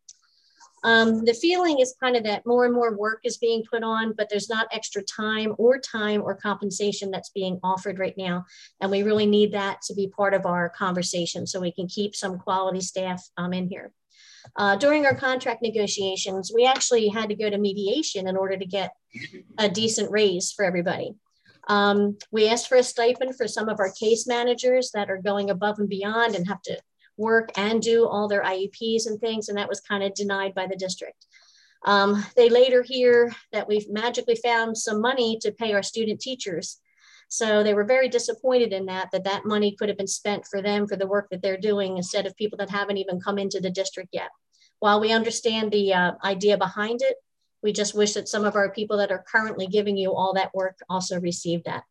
Um, the feeling is kind of that more and more work is being put on, but there's not extra time or time or compensation that's being offered right now. And we really need that to be part of our conversation so we can keep some quality staff um, in here. Uh, during our contract negotiations, we actually had to go to mediation in order to get a decent raise for everybody. Um, we asked for a stipend for some of our case managers that are going above and beyond and have to work and do all their I E Ps and things, and that was kind of denied by the district. Um, they later hear that we've magically found some money to pay our student teachers. So they were very disappointed in that, that that money could have been spent for them for the work that they're doing instead of people that haven't even come into the district yet. While we understand the uh, idea behind it, we just wish that some of our people that are currently giving you all that work also received that.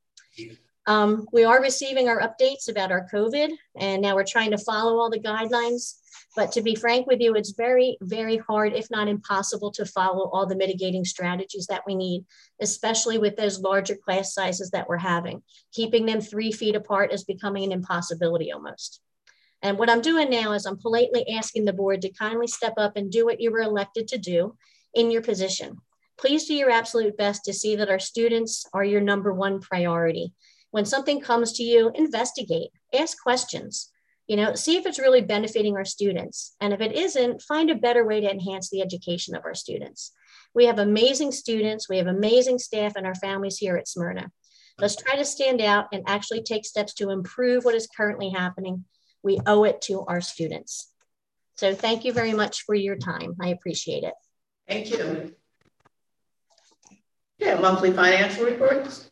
Um, we are receiving our updates about our COVID, and now we're trying to follow all the guidelines. But to be frank with you, it's very, very hard, if not impossible, to follow all the mitigating strategies that we need, especially with those larger class sizes that we're having. Keeping them three feet apart is becoming an impossibility almost. And what I'm doing now is I'm politely asking the board to kindly step up and do what you were elected to do in your position. Please do your absolute best to see that our students are your number one priority. When something comes to you, investigate, ask questions, you know, see if it's really benefiting our students. And if it isn't, find a better way to enhance the education of our students. We have amazing students, we have amazing staff and our families here at Smyrna. Let's try to stand out and actually take steps to improve what is currently happening. We owe it to our students. So thank you very much for your time. I appreciate it. Thank you. Yeah, monthly financial reports.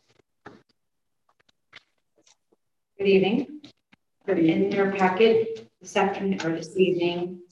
Good evening. Good evening. In your packet this afternoon or this evening,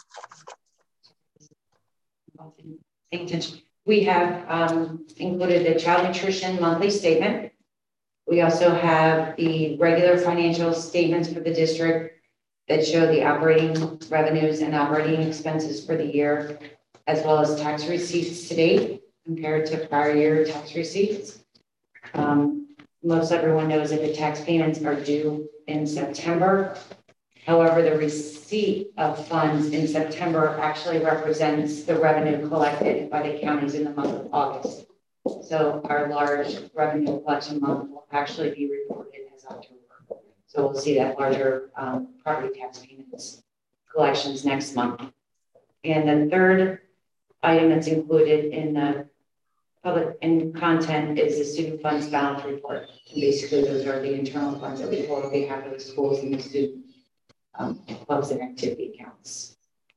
paying attention, we have um, included the child nutrition monthly statement. We also have the regular financial statements for the district that show the operating revenues and operating expenses for the year, as well as tax receipts to date compared to prior year tax receipts. Um, most everyone knows that the tax payments are due in September. However, the receipt of funds in September actually represents the revenue collected by the counties in the month of August. So our large revenue collection month will actually be reported as October. So we'll see that larger um, property tax payments collections next month. And the third item that's included in the public and content is the student funds balance report. And basically, those are the internal funds that we hold on behalf of the schools and the student um, clubs and activity accounts.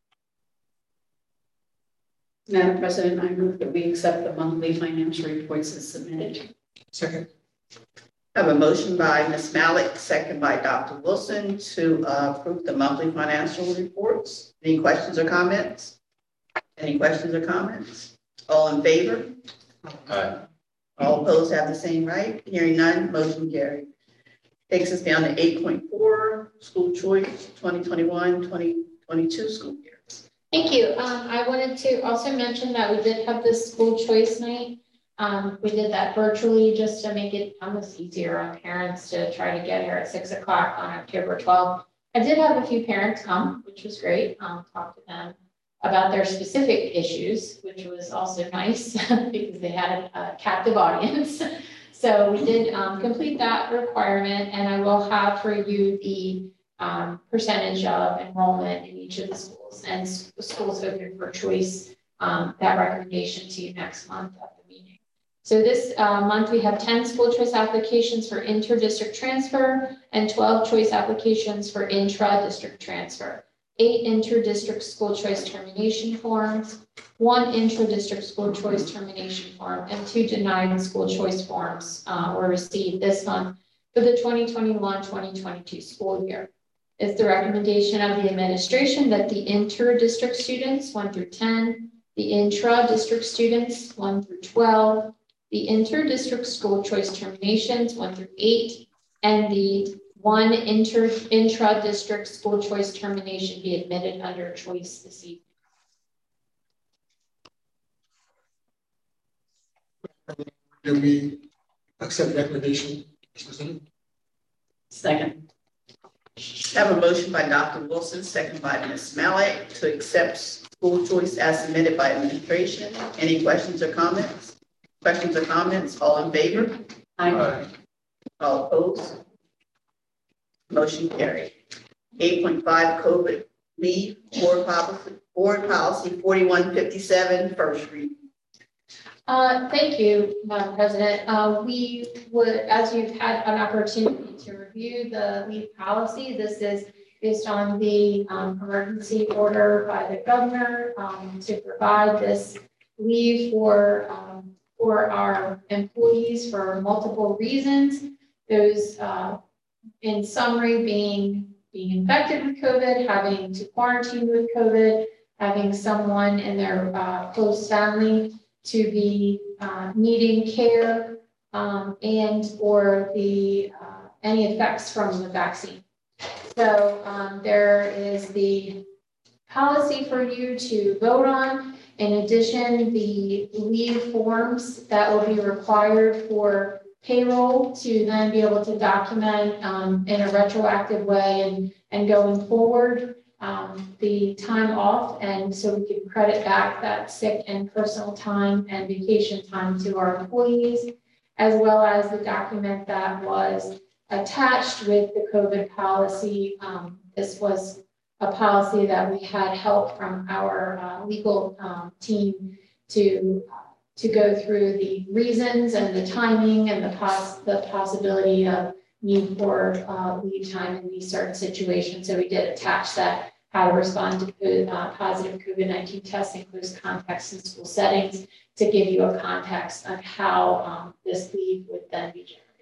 Madam President, I move that we accept the monthly financial reports as submitted. Second. I have a motion by Miz Malik, second by Doctor Wilson to uh, approve the monthly financial reports. Any questions or comments? Any questions or comments? All in favor? Aye. All opposed have the same right. Hearing none, motion carried. Takes us down to eight point four, school choice twenty twenty-one twenty twenty-two school year. Thank you. Um, I wanted to also mention that we did have this school choice night. Um, we did that virtually just to make it almost easier on parents to try to get here at six o'clock on October twelfth. I did have a few parents come, which was great. Um, talk to them about their specific issues, which was also nice because they had a, a captive audience. So we did um, complete that requirement, and I will have for you the um, percentage of enrollment in each of the schools, and schools open for choice, um, that recommendation to you next month at the meeting. So this uh, month we have ten school choice applications for inter-district transfer and twelve choice applications for intra-district transfer. Eight inter-district school choice termination forms, one intra-district school choice termination form, and two denied school choice forms uh, were received this month for the twenty twenty-one twenty twenty-two school year. It's the recommendation of the administration that the inter-district students one through ten, the intra-district students one through twelve, the inter-district school choice terminations one through eight, and the one inter intra-district school choice termination be admitted under choice this evening. Do we accept the recommendation as presented? Second. I have a motion by Doctor Wilson, second by Miz Malik to accept school choice as submitted by administration. Any questions or comments? Questions or comments? All in favor? Aye. All opposed? Motion carried. eight point five COVID leave, board policy, board policy forty-one fifty-seven, first read. Uh, thank you, Madam President. Uh, we would, as you've had an opportunity to review the leave policy, this is based on the um, emergency order by the governor um, to provide this leave for, um, for our employees for multiple reasons. Those, uh, in summary, being being infected with COVID, having to quarantine with COVID, having someone in their uh, close family to be uh, needing care, um, and or the uh, any effects from the vaccine. So um, there is the policy for you to vote on. In addition, the leave forms that will be required for payroll to then be able to document um, in a retroactive way and, and going forward um, the time off. And so we can credit back that sick and personal time and vacation time to our employees, as well as the document that was attached with the COVID policy. Um, this was a policy that we had help from our uh, legal um, team to to go through the reasons and the timing and the pos the possibility of need for uh, leave time in these certain situations. So we did attach that, how to respond to COVID, uh, positive COVID nineteen tests in close context in school settings, to give you a context of how um, this leave would then be generated.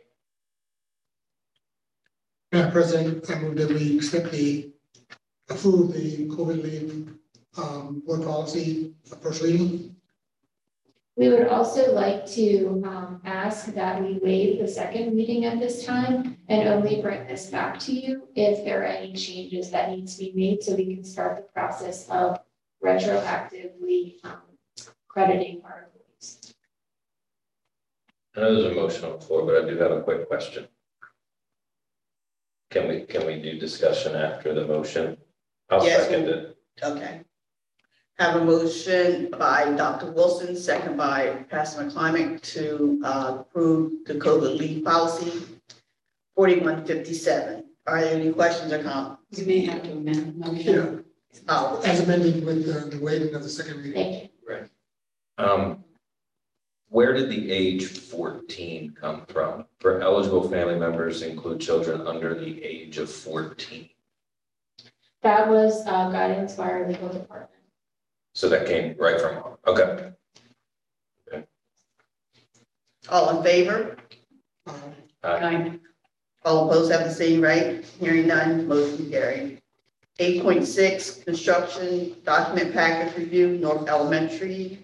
Madam President, I move that we accept the, approve the COVID leave um, board policy for first reading. We would also like to um, ask that we waive the second reading at this time and only bring this back to you if there are any changes that need to be made, so we can start the process of retroactively um, crediting our employees. I know there's a motion on the floor, but I do have a quick question. Can we, can we do discussion after the motion? I'll Yes, second we- it. Okay. Have a motion by Doctor Wilson, second by Pastor McCormick to uh, approve the COVID leave policy forty-one fifty-seven. Are there any questions or comments? You may have to amend the motion. Yeah, Oh, as amended with the, the waiving of the second reading. Thank you. Right. Um, where did the age fourteen come from? For eligible family members include children under the age of fourteen. That was uh, guidance by our legal department. So that came right from, okay. Okay. all in favor? Uh, Uh, All opposed have the same right. Hearing none, motion carried. Eight point six, construction document package review, North Elementary.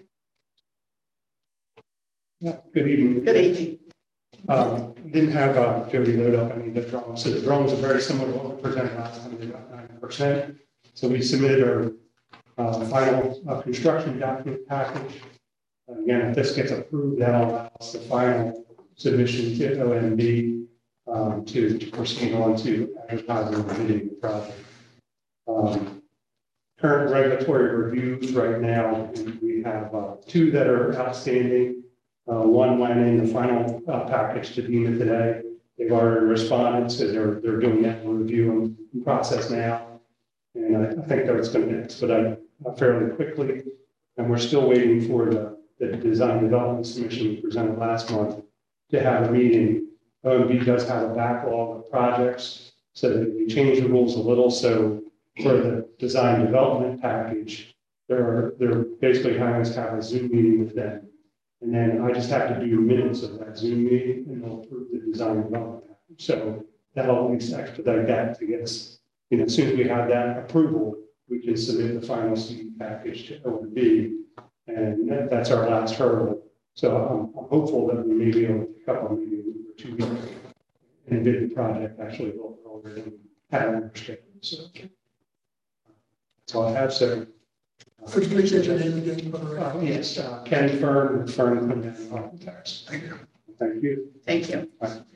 Yeah, good evening. Good evening. Um, didn't have uh, Jody load up any of the drawings, so the drawings are very similar to what we presented last time, they got nine percent. So we submitted our uh, final uh, construction document package. Again, if this gets approved, that allows the final submission to O M B um, to, to proceed on to advertising and bidding the project. Um, current regulatory reviews right now, we have uh, two that are outstanding. Uh, one went in the final uh, package to D E M A today. They've already responded, so they're, they're doing that review process now. And I, I think that it's going to expedite uh, fairly quickly. And we're still waiting for the, the design development submission we presented last month to have a meeting. O M B does have a backlog of projects, so that we changed the rules a little. So for the design development package, they're, they're basically having us have a Zoom meeting with them. And then I just have to do minutes of that Zoom meeting and they'll approve the design development package. So that'll at least expedite that to get us, you know, as soon as we have that approval, we can submit the final C D package to O M B. And that, that's our last hurdle. So I'm, I'm hopeful that we may be able to pick up on maybe or two weeks and bid the project actually a little earlier than had on our schedule. So that's all I have. So Could you please state your name again for the record? uh, yes, uh, Ken Fern, with Fern Clement Architects. Thank you. Thank you. Thank you.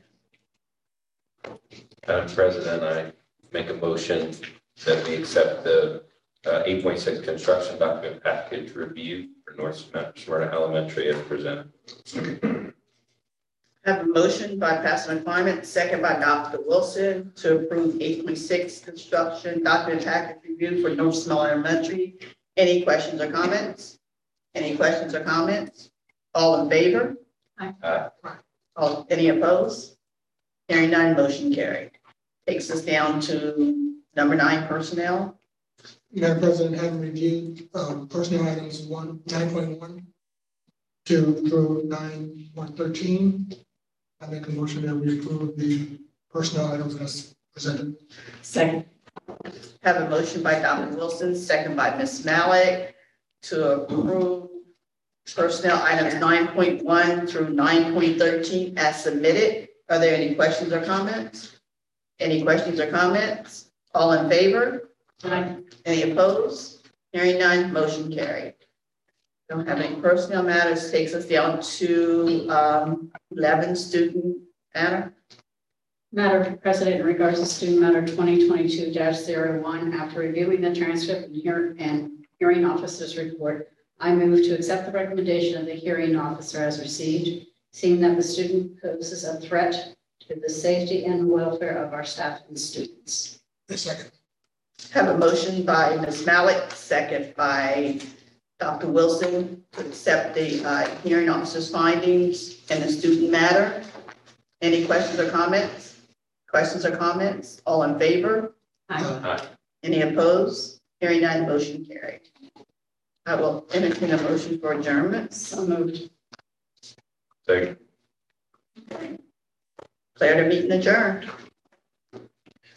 Madam President, I make a motion that we accept the uh, eight point six construction document package review for North Smyrna Elementary as presented. Have a motion by Pastor McCormick, second by Doctor Wilson to approve eight point six construction document package review for North Smyrna Elementary. Any questions or comments? Any questions or comments? All in favor? Aye. All, any opposed? Hearing none, motion carried. Takes us down to number nine, personnel. Madam President, having reviewed um, personnel items one, nine point one to through nine, one thirteen, I make a motion that we approve the personnel items as presented. Second. Have a motion by Doctor Wilson, second by Miz Malik to approve personnel items nine point one through nine point thirteen as submitted. Are there any questions or comments? Any questions or comments? All in favor? Aye. Any opposed? Hearing none, motion carried. Don't have any personnel matters, takes us down to um, eleven student matter. Madam President, in regards to student matter twenty twenty-two dash zero one, after reviewing the transcript and hear, and hearing officer's report, I move to accept the recommendation of the hearing officer as received, seeing that the student poses a threat to the safety and welfare of our staff and students. A second. Have a motion by Miz Malik, second by Doctor Wilson, to accept the uh, hearing officer's findings in the student matter. Any questions or comments? Questions or comments? All in favor? Aye. Any opposed? Hearing none, motion carried. I will entertain a motion for adjournment. So moved. Second. Declare the meeting adjourned.